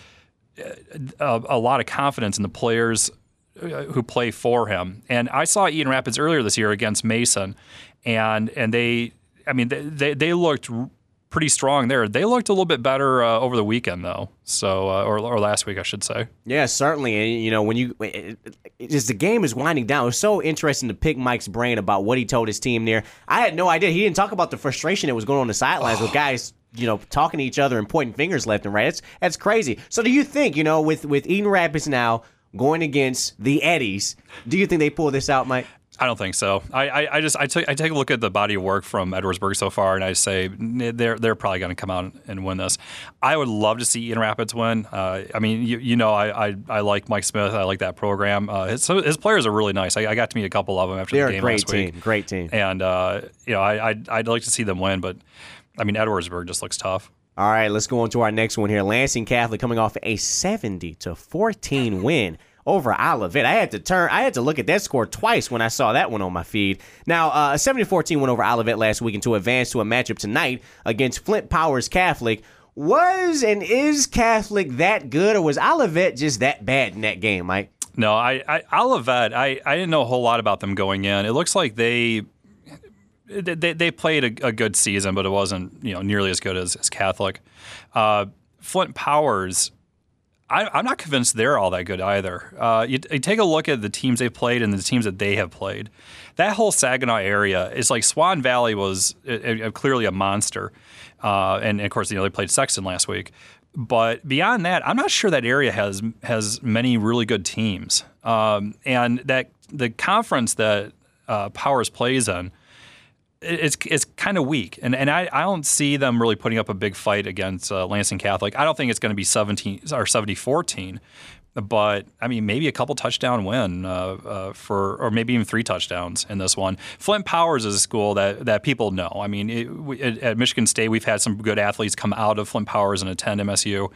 a lot of confidence in the players who play for him. And I saw Eden Rapids earlier this year against Mason, and they looked pretty strong there. They looked a little bit better over the weekend, though. So, or last week, I should say. Yeah, certainly. And when as the game is winding down, it was so interesting to pick Mike's brain about what he told his team there. I had no idea. He didn't talk about the frustration that was going on the sidelines with guys, talking to each other and pointing fingers left and right. That's crazy. So, do you think, with Eden Rapids now going against the Eddies, do you think they pull this out, Mike? I don't think so. I take a look at the body of work from Edwardsburg so far, and I say they're probably going to come out and win this. I would love to see Eden Rapids win. I mean, I like Mike Smith. I like that program. His players are really nice. I got to meet a couple of them after the game last week. They're a great team. And I'd like to see them win, but I mean, Edwardsburg just looks tough. All right, let's go on to our next one here. Lansing Catholic coming off a 70-14 win over Olivet. I had to look at that score twice when I saw that one on my feed. Now, a 70-14 win over Olivet last week, and to advance to a matchup tonight against Flint Powers Catholic. Was and is Catholic that good, or was Olivet just that bad in that game, Mike? No, Olivet, I didn't know a whole lot about them going in. It looks like they played a good season, but it wasn't nearly as good as Catholic. Flint Powers, I'm not convinced they're all that good either. You take a look at the teams they've played and the teams that they have played. That whole Saginaw area is like Swan Valley was clearly a monster. And of course, they played Sexton last week. But beyond that, I'm not sure that area has many really good teams. and that the conference that Powers plays in, it's kind of weak, and I don't see them really putting up a big fight against Lansing Catholic. I don't think it's going to be 70-14, but I mean maybe a couple touchdown win or maybe even 3 touchdowns in this one. Flint Powers is a school that people know. I mean, at Michigan State we've had some good athletes come out of Flint Powers and attend MSU,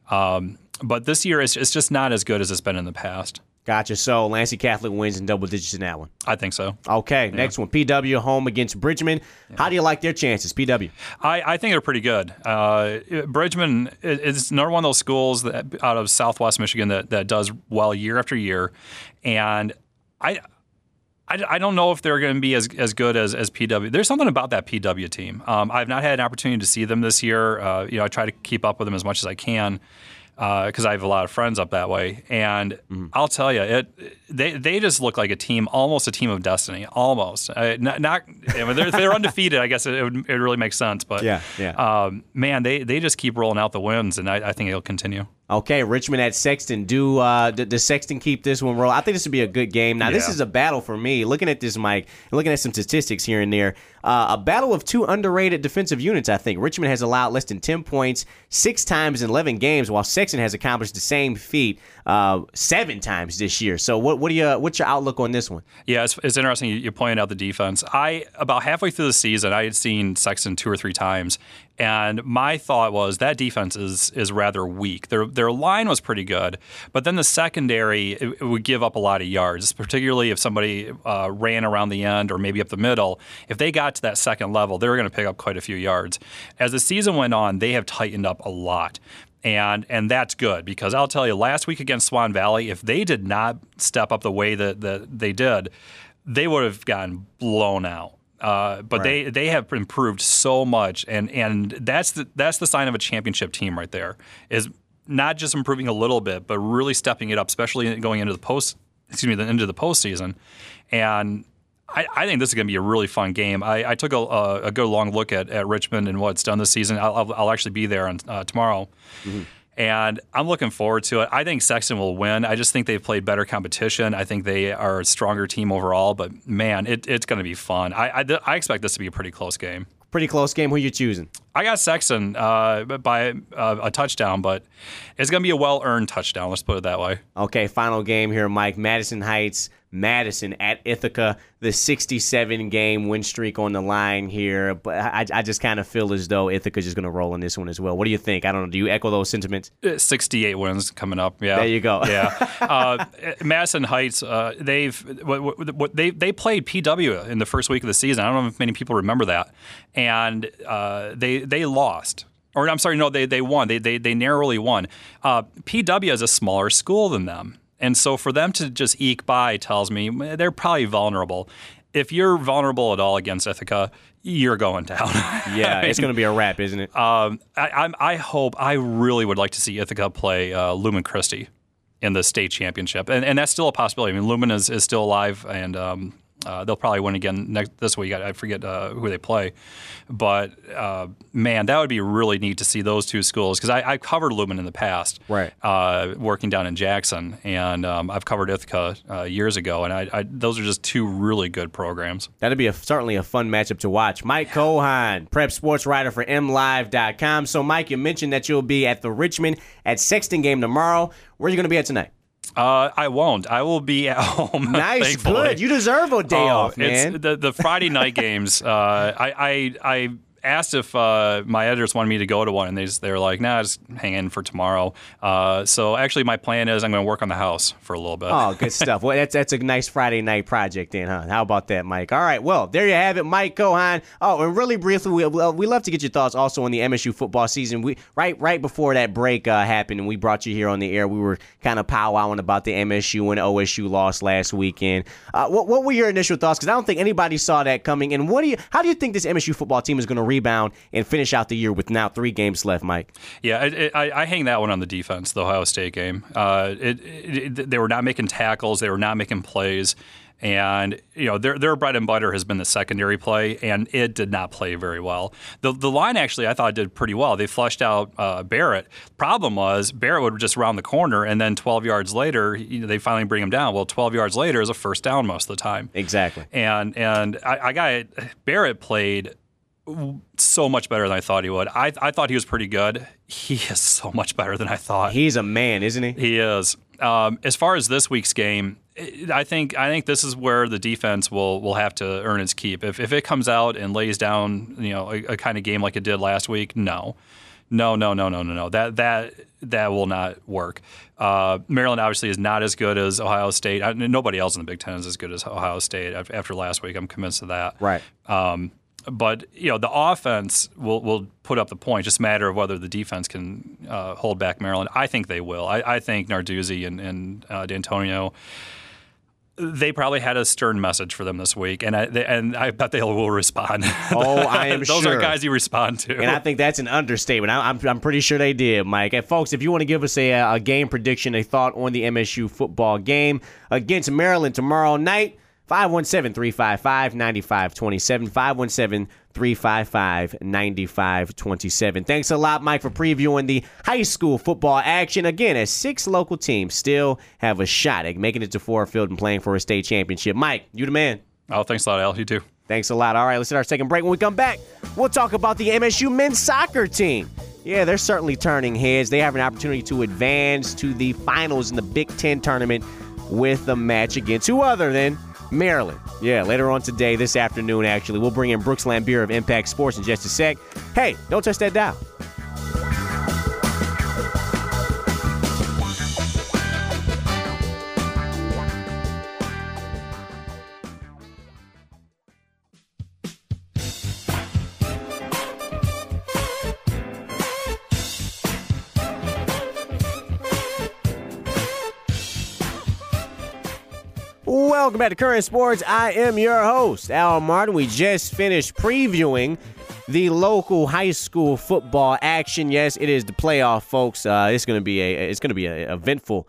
but this year it's just not as good as it's been in the past. Gotcha. So Lansing Catholic wins in double digits in that one. I think so. Okay, next one. PW home against Bridgman. How do you like their chances, PW? I think they're pretty good. Bridgman is another one of those schools that out of Southwest Michigan that does well year after year. And I don't know if they're going to be as good as PW. There's something about that PW team. I've not had an opportunity to see them this year. I try to keep up with them as much as I can, because I have a lot of friends up that way, and I'll tell you, they just look like a team, almost a team of destiny, almost. They're undefeated. I guess it really makes sense, but man, they just keep rolling out the wins, and I think it'll continue. Okay, Richmond at Sexton. Does Sexton keep this one roll? I think this would be a good game. Now, this is a battle for me. Looking at this, Mike, and looking at some statistics here and there, a battle of 2 underrated defensive units, I think. Richmond has allowed less than 10 points 6 times in 11 games, while Sexton has accomplished the same feat 7 times this year. So what's your outlook on this one? Yeah, it's interesting you pointed out the defense. About halfway through the season, I had seen Sexton 2 or 3 times, and my thought was that defense is rather weak. Their line was pretty good, but then the secondary it would give up a lot of yards, particularly if somebody ran around the end or maybe up the middle. If they got to that second level, they were going to pick up quite a few yards. As the season went on, they have tightened up a lot. And that's good, because I'll tell you, last week against Swan Valley, if they did not step up the way that they did, they would have gotten blown out. But they have improved so much, and that's the sign of a championship team right there, is not just improving a little bit, but really stepping it up, especially going into the postseason. And I think this is going to be a really fun game. I took a good long look at Richmond and what it's done this season. I'll actually be there tomorrow. Mm-hmm. And I'm looking forward to it. I think Sexton will win. I just think they've played better competition. I think they are a stronger team overall. But, man, it's going to be fun. I expect this to be a pretty close game. Pretty close game. Who are you choosing? I got Sexton by a touchdown, but it's going to be a well-earned touchdown. Let's put it that way. Okay, final game here, Mike. Madison Heights, Madison at Ithaca. The 67-game win streak on the line here. But I just kind of feel as though Ithaca's just going to roll in this one as well. What do you think? I don't know. Do you echo those sentiments? 68 wins coming up. Yeah. There you go. Yeah. Madison Heights, they played PW in the first week of the season. I don't know if many people remember that. And they lost. Or I'm sorry, no, they won. They narrowly won. PW is a smaller school than them. And so for them to just eke by tells me they're probably vulnerable. If you're vulnerable at all against Ithaca, you're going down. Yeah, it's going to be a wrap, isn't it? I really would like to see Ithaca play Lumen Christi in the state championship. And that's still a possibility. I mean, Lumen is still alive, and they'll probably win again this week. I forget who they play. But, man, that would be really neat to see those two schools, because I covered Lumen in the past, right? Working down in Jackson, and I've covered Ithaca years ago, and those are just 2 really good programs. That'd be certainly a fun matchup to watch. Mike Cohan, prep sports writer for MLive.com. So, Mike, you mentioned that you'll be at the Richmond at Sexton game tomorrow. Where are you going to be at tonight? I won't. I will be at home. Nice, thankfully. Good. You deserve a day off, man. It's the Friday night games. I asked if my editors wanted me to go to one, and they were like, "Nah, just hang in for tomorrow." So actually, my plan is I'm going to work on the house for a little bit. Oh, good stuff. Well, that's a nice Friday night project, then, huh? How about that, Mike? All right. Well, there you have it, Mike Cohan. Oh, and really briefly, we love to get your thoughts also on the MSU football season. We right before that break happened, and we brought you here on the air. We were kind of powwowing about the MSU and OSU loss last weekend. What were your initial thoughts? Because I don't think anybody saw that coming. And how do you think this MSU football team is going to rebound and finish out the year with now 3 games left, Mike? Yeah, I hang that one on the defense, the Ohio State game. They were not making tackles. They were not making plays. And their bread and butter has been the secondary play, and it did not play very well. The line actually I thought did pretty well. They flushed out Barrett. Problem was Barrett would just round the corner, and then 12 yards later they finally bring him down. Well, 12 yards later is a first down most of the time. Exactly. And I got Barrett played so much better than I thought he would. I thought he was pretty good. He is so much better than I thought. He's a man, isn't he? He is. As far as this week's game, I think this is where the defense will have to earn its keep. If it comes out and lays down, a kind of game like it did last week, no. That will not work. Maryland obviously is not as good as Ohio State. Nobody else in the Big Ten is as good as Ohio State after last week. I'm convinced of that. Right. But the offense will put up the point. Just a matter of whether the defense can hold back Maryland. I think they will. I think Narduzzi and D'Antonio, they probably had a stern message for them this week, and I bet they will respond. Oh, I am Those sure. are guys you respond to. And I think that's an understatement. I'm pretty sure they did, Mike. And folks, if you want to give us a game prediction, a thought on the MSU football game against Maryland tomorrow night, 517-355-9527, 517-355-9527. Thanks a lot, Mike, for previewing the high school football action. Again, as 6 local teams still have a shot at making it to Ford Field and playing for a state championship. Mike, you the man. Oh, thanks a lot, Al. You too. Thanks a lot. All right, let's hit our second break. When we come back, we'll talk about the MSU men's soccer team. Yeah, they're certainly turning heads. They have an opportunity to advance to the finals in the Big Ten tournament with a match against who other than Maryland. Yeah, later on today, this afternoon, actually. We'll bring in Brooks Lambier of Impact Sports in just a sec. Hey, don't touch that dial. Welcome back to Current Sports. I am your host, Al Martin. We just finished previewing the local high school football action. Yes, it is the playoff, folks. It's going to be a eventful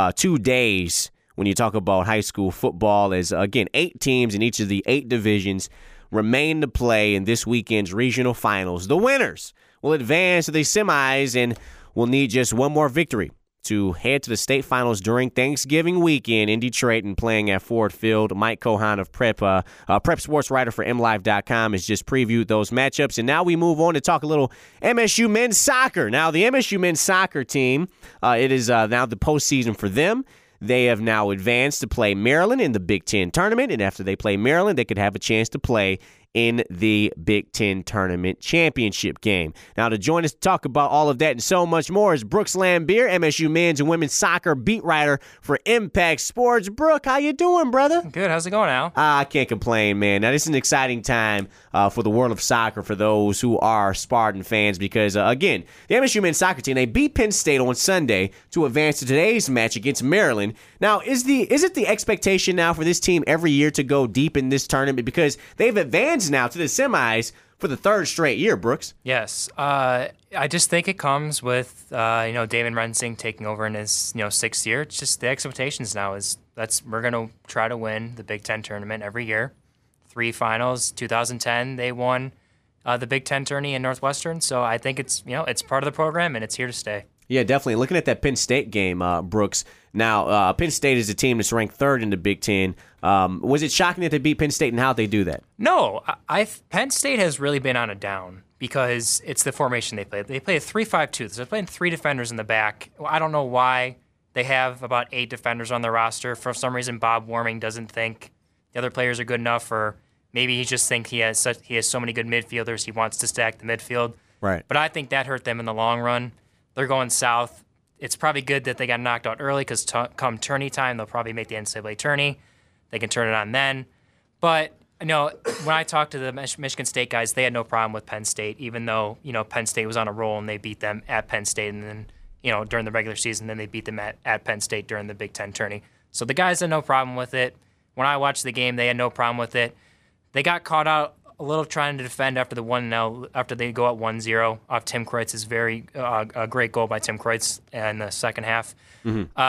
2 days when you talk about high school football. As again, 8 teams in each of the 8 divisions remain to play in this weekend's regional finals. The winners will advance to the semis and will need just one more victory to head to the state finals during Thanksgiving weekend in Detroit and playing at Ford Field. Mike Cohan of Prep Sports Writer for MLive.com has just previewed those matchups. And now we move on to talk a little MSU men's soccer. Now, the MSU men's soccer team, it is now the postseason for them. They have now advanced to play Maryland in the Big Ten tournament. And after they play Maryland, they could have a chance to play in the Big Ten Tournament Championship game. Now, to join us to talk about all of that and so much more is Brooks Lambier, MSU men's and women's soccer beat writer for Impact Sports. Brooke, how you doing, brother? Good. How's it going, Al? I can't complain, man. Now, this is an exciting time for the world of soccer for those who are Spartan fans because, again, the MSU men's soccer team, they beat Penn State on Sunday to advance to today's match against Maryland. Now, is it the expectation now for this team every year to go deep in this tournament because they've advanced now to the semis for the 3rd straight year, Brooks? Yes. I just think it comes with, Damon Rensing taking over in his, 6th year. It's just the expectations now is we're going to try to win the Big Ten tournament every year. 3 finals. 2010, they won the Big Ten tourney in Northwestern. So I think it's, it's part of the program and it's here to stay. Yeah, definitely. Looking at that Penn State game, Brooks. Now, Penn State is a team that's ranked 3rd in the Big Ten. Was it shocking that they beat Penn State, and how'd they do that? No, Penn State has really been on a down because it's the formation they play. They play a 3-5-2. So they're playing 3 defenders in the back. I don't know why they have about 8 defenders on their roster. For some reason, Bob Warming doesn't think the other players are good enough, or maybe he just thinks he has so many good midfielders he wants to stack the midfield. Right. But I think that hurt them in the long run. They're going south. It's probably good that they got knocked out early because come tourney time, they'll probably make the NCAA tourney. They can turn it on then. But, when I talked to the Michigan State guys, they had no problem with Penn State, even though, Penn State was on a roll and they beat them at Penn State. And then, during the regular season, then they beat them at Penn State during the Big Ten tourney. So the guys had no problem with it. When I watched the game, they had no problem with it. They got caught out a little trying to defend after the 1-0, after they go up 1-0 off Tim Kreutz's a great goal by Tim Kreutz in the second half. Mm-hmm.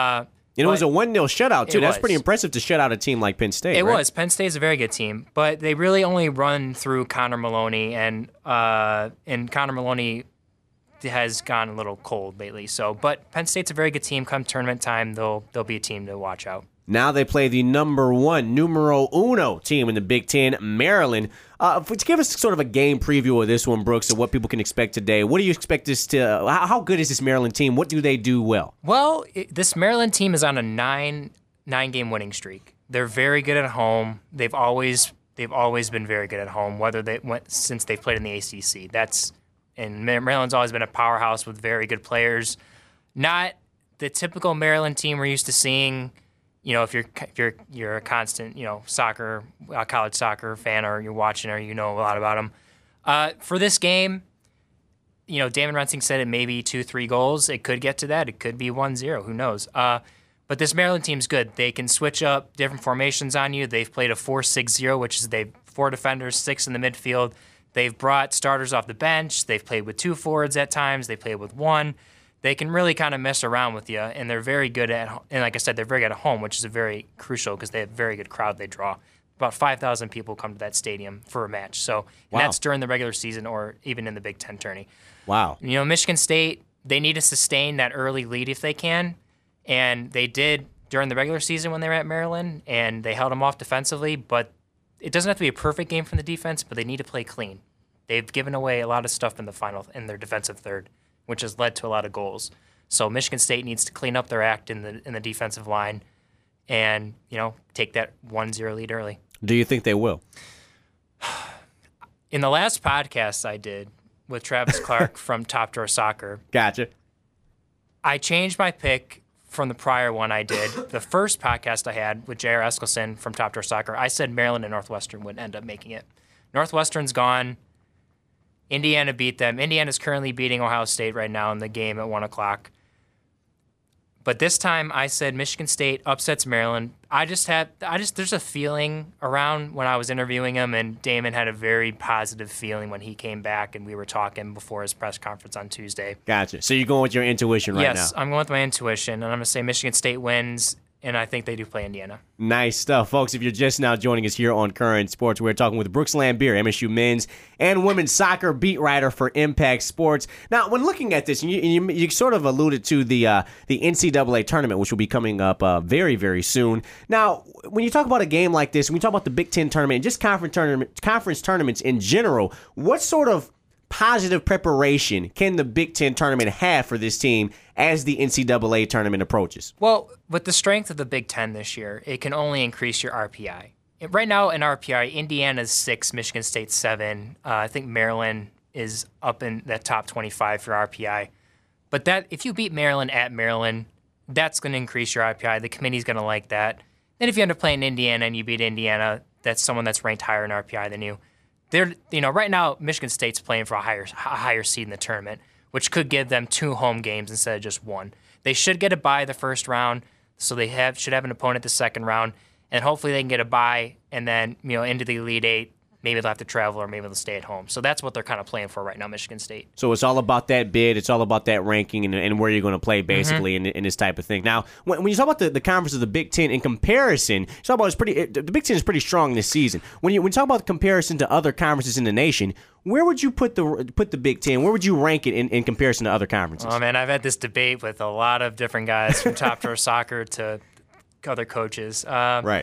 And it was a 1-0 shutout, too. That's was. pretty impressive to shut out a team like Penn State, It right? was. Penn State is a very good team, but they really only run through Connor Maloney, and Connor Maloney has gone a little cold lately. But Penn State's a very good team. Come tournament time, they'll be a team to watch out. Now they play the number 1, numero uno team in the Big Ten, Maryland. To give us sort of a game preview of this one, Brooks, of what people can expect today, what do you expect this to how good is this Maryland team? What do they do well? Well, this Maryland team is on a nine-game winning streak. They're very good at home. They've always been very good at home, since they've played in the ACC. And Maryland's always been a powerhouse with very good players. Not the typical Maryland team we're used to seeing. If you're a constant, college soccer fan, or you're watching, or you know a lot about them. For this game, Damon Rensing said it may be 2-3 goals. It could get to that. It could be 1-0. Who knows? But this Maryland team's good. They can switch up different formations on you. They've played a 4-6-0, which is they've 4 defenders, 6 in the midfield. They've brought starters off the bench. They've played with 2 forwards at times. They played with 1. They can really kind of mess around with you, and they're very good and like I said, they're very good at home, which is very crucial because they have a very good crowd they draw. About 5,000 people come to that stadium for a match. So and that's during the regular season or even in the Big Ten tourney. Wow. Michigan State, they need to sustain that early lead if they can, and they did during the regular season when they were at Maryland, and they held them off defensively, but it doesn't have to be a perfect game from the defense, but they need to play clean. They've given away a lot of stuff in their defensive third, which has led to a lot of goals. So Michigan State needs to clean up their act in the defensive line and, take that 1-0 lead early. Do you think they will? In the last podcast I did with Travis Clark from Top Drawer Soccer, Gotcha. I changed my pick from the prior one I did. The first podcast I had with J.R. Eskelson from Top Drawer Soccer, I said Maryland and Northwestern would end up making it. Northwestern's gone. Indiana beat them. Indiana's currently beating Ohio State right now in the game at 1 o'clock. But this time I said Michigan State upsets Maryland. There's a feeling around when I was interviewing him, and Damon had a very positive feeling when he came back and we were talking before his press conference on Tuesday. Gotcha. So you're going with your intuition right now? Yes, I'm going with my intuition, and I'm going to say Michigan State wins, and I think they do play Indiana. Nice stuff. Folks, if you're just now joining us here on Current Sports, we're talking with Brooks Lambier, MSU men's and women's soccer beat writer for Impact Sports. Now, when looking at this, you sort of alluded to the NCAA tournament, which will be coming up very, very soon. Now, when you talk about a game like this, when you talk about the Big Ten tournament and just conference tournaments in general, what sort of positive preparation can the Big Ten tournament have for this team as the NCAA tournament approaches? Well, with the strength of the Big Ten this year, it can only increase your RPI. Right now in RPI, Indiana's 6, Michigan State's 7. I think Maryland is up in that top 25 for RPI. But that if you beat Maryland at Maryland, that's going to increase your RPI. The committee's going to like that. Then if you end up playing Indiana and you beat Indiana, that's someone that's ranked higher in RPI than you. Right now, Michigan State's playing for a higher seed in the tournament, which could give them 2 home games instead of just 1. They should get a bye the first round, so they should have an opponent the second round, and hopefully they can get a bye and then into the Elite Eight. Maybe they'll have to travel or maybe they'll stay at home. So that's what they're kind of playing for right now, Michigan State. So it's all about that bid. It's all about that ranking and where you're going to play, basically, in this type of thing. Now, when you talk about the conference of the Big Ten, in comparison, you talk about the Big Ten is pretty strong this season. When you talk about the comparison to other conferences in the nation, where would you put the Big Ten? Where would you rank it in comparison to other conferences? Oh, man, I've had this debate with a lot of different guys from Top Drawer Soccer to other coaches. Right.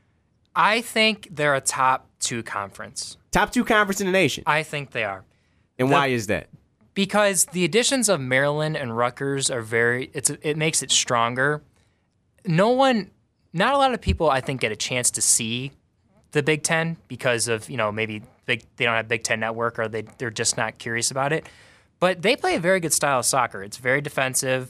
I think they're a top 2 conference. Top 2 conference in the nation. I think they are. And why is that? Because the additions of Maryland and Rutgers are it makes it stronger. Not a lot of people, I think, get a chance to see the Big Ten because of, maybe they don't have Big Ten Network or they're just not curious about it. But they play a very good style of soccer. It's very defensive.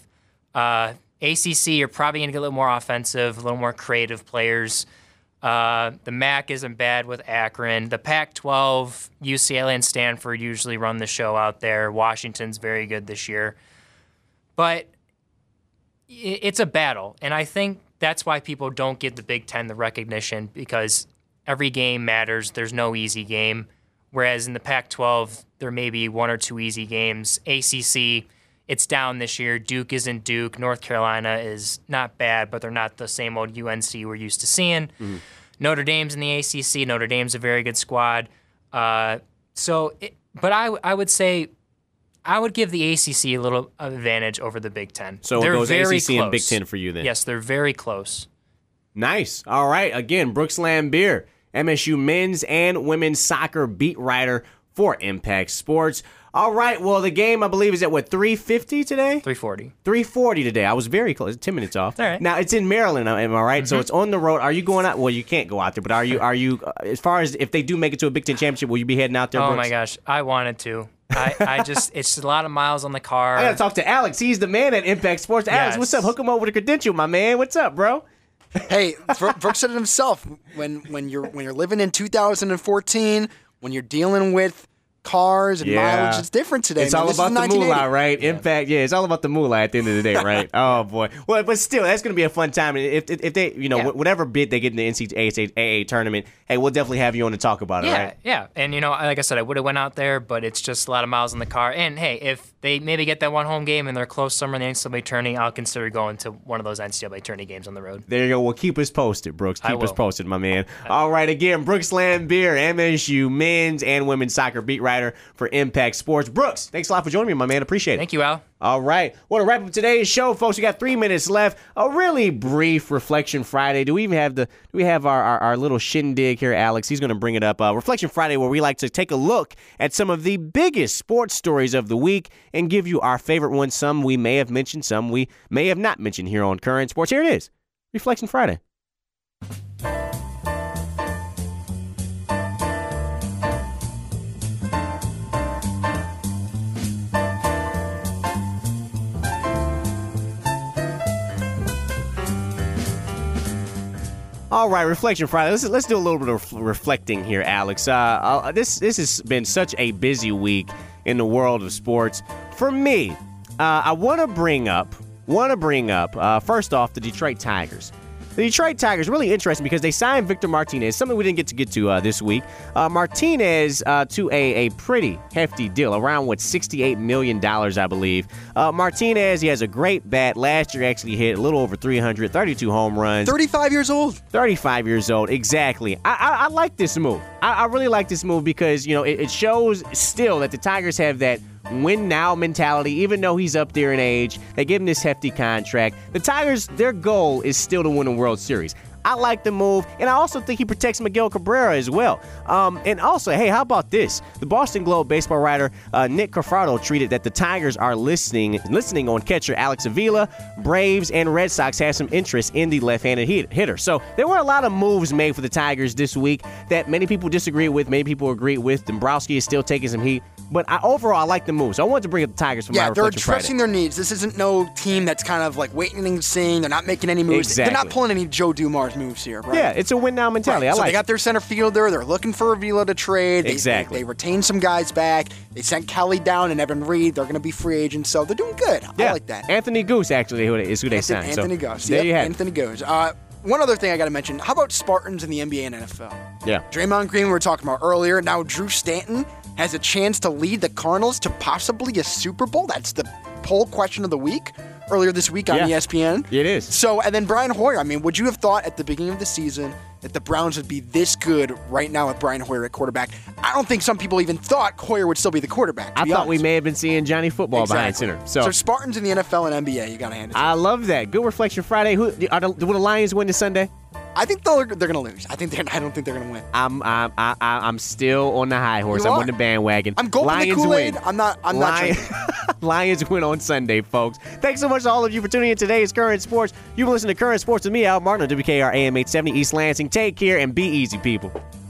ACC, you're probably going to get a little more offensive, a little more creative players. The MAC isn't bad with Akron. The Pac-12, UCLA and Stanford usually run the show out there. Washington's very good this year. But it's a battle, and I think that's why people don't give the Big Ten the recognition because every game matters. There's no easy game, whereas in the Pac-12, there may be 1 or 2 easy games. ACC, it's down this year. Duke isn't Duke. North Carolina is not bad, but they're not the same old UNC we're used to seeing. Notre Dame's in the ACC. Notre Dame's a very good squad. But I would say I would give the ACC a little advantage over the Big Ten. So they're it goes very ACC close. and Big Ten for you then. Yes, they're very close. Nice. All right. Again, Brooks Lambier, MSU men's and women's soccer beat writer for Impact Sports. All right. Well, the game, I believe, is at, 3:50 today? 3:40. 3:40 today. I was very close. 10 minutes off. All right. Now, it's in Maryland, am I right? So it's on the road. Are you going out? Well, you can't go out there, but are you as far as if they do make it to a Big Ten championship, will you be heading out there, Oh, Brooks? my gosh. I wanted to. I just, it's a lot of miles on the car. I got to talk to Alex. He's the man at Impact Sports. Alex, Yes. what's up? Hook him up with a credential, my man. What's up, bro? Hey, Brooks said it himself. When you're living in 2014, when you're dealing with cars and mileage, it's different today. It's man. all This about is the 1980. moolah, right? Impact, it's all about the moolah at the end of the day, right? Oh boy. Well, but still, that's going to be a fun time. And if they, whatever bid they get in the NCAA tournament, hey, we'll definitely have you on to talk about it, right? Yeah. And, like I said, I would have went out there, but it's just a lot of miles in the car. And, hey, if they maybe get that one home game and they're close somewhere in the NCAA tourney, I'll consider going to one of those NCAA tourney games on the road. There you go. Well, keep us posted, Brooks. I Keep us will. posted, my man. All right, again, Brooks Lambier, MSU men's and women's soccer beat writer for Impact Sports. Brooks, thanks a lot for joining me, my man. Appreciate it. Thank you, Al. All right. Want to wrap up today's show, folks. We got 3 minutes left. A really brief Reflection Friday. Do we even have our little shindig here, Alex? He's going to bring it up. Reflection Friday, where we like to take a look at some of the biggest sports stories of the week and give you our favorite ones. Some we may have mentioned, some we may have not mentioned here on Current Sports. Here it is. Reflection Friday. All right, Reflection Friday. Let's do a little bit of reflecting here, Alex. This has been such a busy week in the world of sports. For me, I want to bring up first off the Detroit Tigers. The Detroit Tigers, really interesting because they signed Victor Martinez, something we didn't get to this week. Martinez to a pretty hefty deal, around $68 million, I believe. Martinez, he has a great bat. Last year actually hit a little over 300, 32 home runs. 35 years old. 35 years old, exactly. I like this move. I really like this move because, it shows still that the Tigers have that win now mentality, even though he's up there in age. They give him this hefty contract. The Tigers, their goal is still to win a World Series. I like the move, and I also think he protects Miguel Cabrera as well. And also, hey, how about this? The Boston Globe baseball writer Nick Caffardo tweeted that the Tigers are listening on catcher Alex Avila. Braves and Red Sox have some interest in the left-handed hitter. So there were a lot of moves made for the Tigers this week that many people disagree with, many people agree with. Dombrowski is still taking some heat. But overall, I like the move. So I wanted to bring up the Tigers for my they're Reflection Friday. addressing their needs. This isn't no team that's kind of like waiting and seeing. They're not making any moves. Exactly. They're not pulling any Joe Dumars moves here, right? Yeah, it's a win-now mentality. Right. I So like they it. got their center fielder. They're looking for Avila to trade. Exactly. They retained some guys back. They sent Kelly down and Evan Reed. They're going to be free agents, so they're doing good. I like that. Anthony Goose, actually, is who they signed. Anthony so Goose. There you have it. Anthony Goose. One other thing I got to mention. How about Spartans in the NBA and NFL? Yeah. Draymond Green we were talking about earlier. Now Drew Stanton has a chance to lead the Cardinals to possibly a Super Bowl. That's the poll question of the week earlier this week on ESPN. It is. So, and then Brian Hoyer. I mean, would you have thought at the beginning of the season that the Browns would be this good right now with Brian Hoyer at quarterback? I don't think some people even thought Hoyer would still be the quarterback. I thought we may have been seeing Johnny Football behind center. So Spartans in the NFL and NBA, you got to hand it to I love that. Good Reflection Friday. Will the Lions win this Sunday? I think they're going to lose. I don't think they're going to win. I'm still on the high horse. You I'm are. on the bandwagon. I'm going Lions the Kool-Aid. win. I'm not Lions, Lions win on Sunday, folks. Thanks so much to all of you for tuning in today's Current Sports. You've been listening to Current Sports with me, Al Martin, on WKR AM 870 East Lansing. Take care and be easy, people.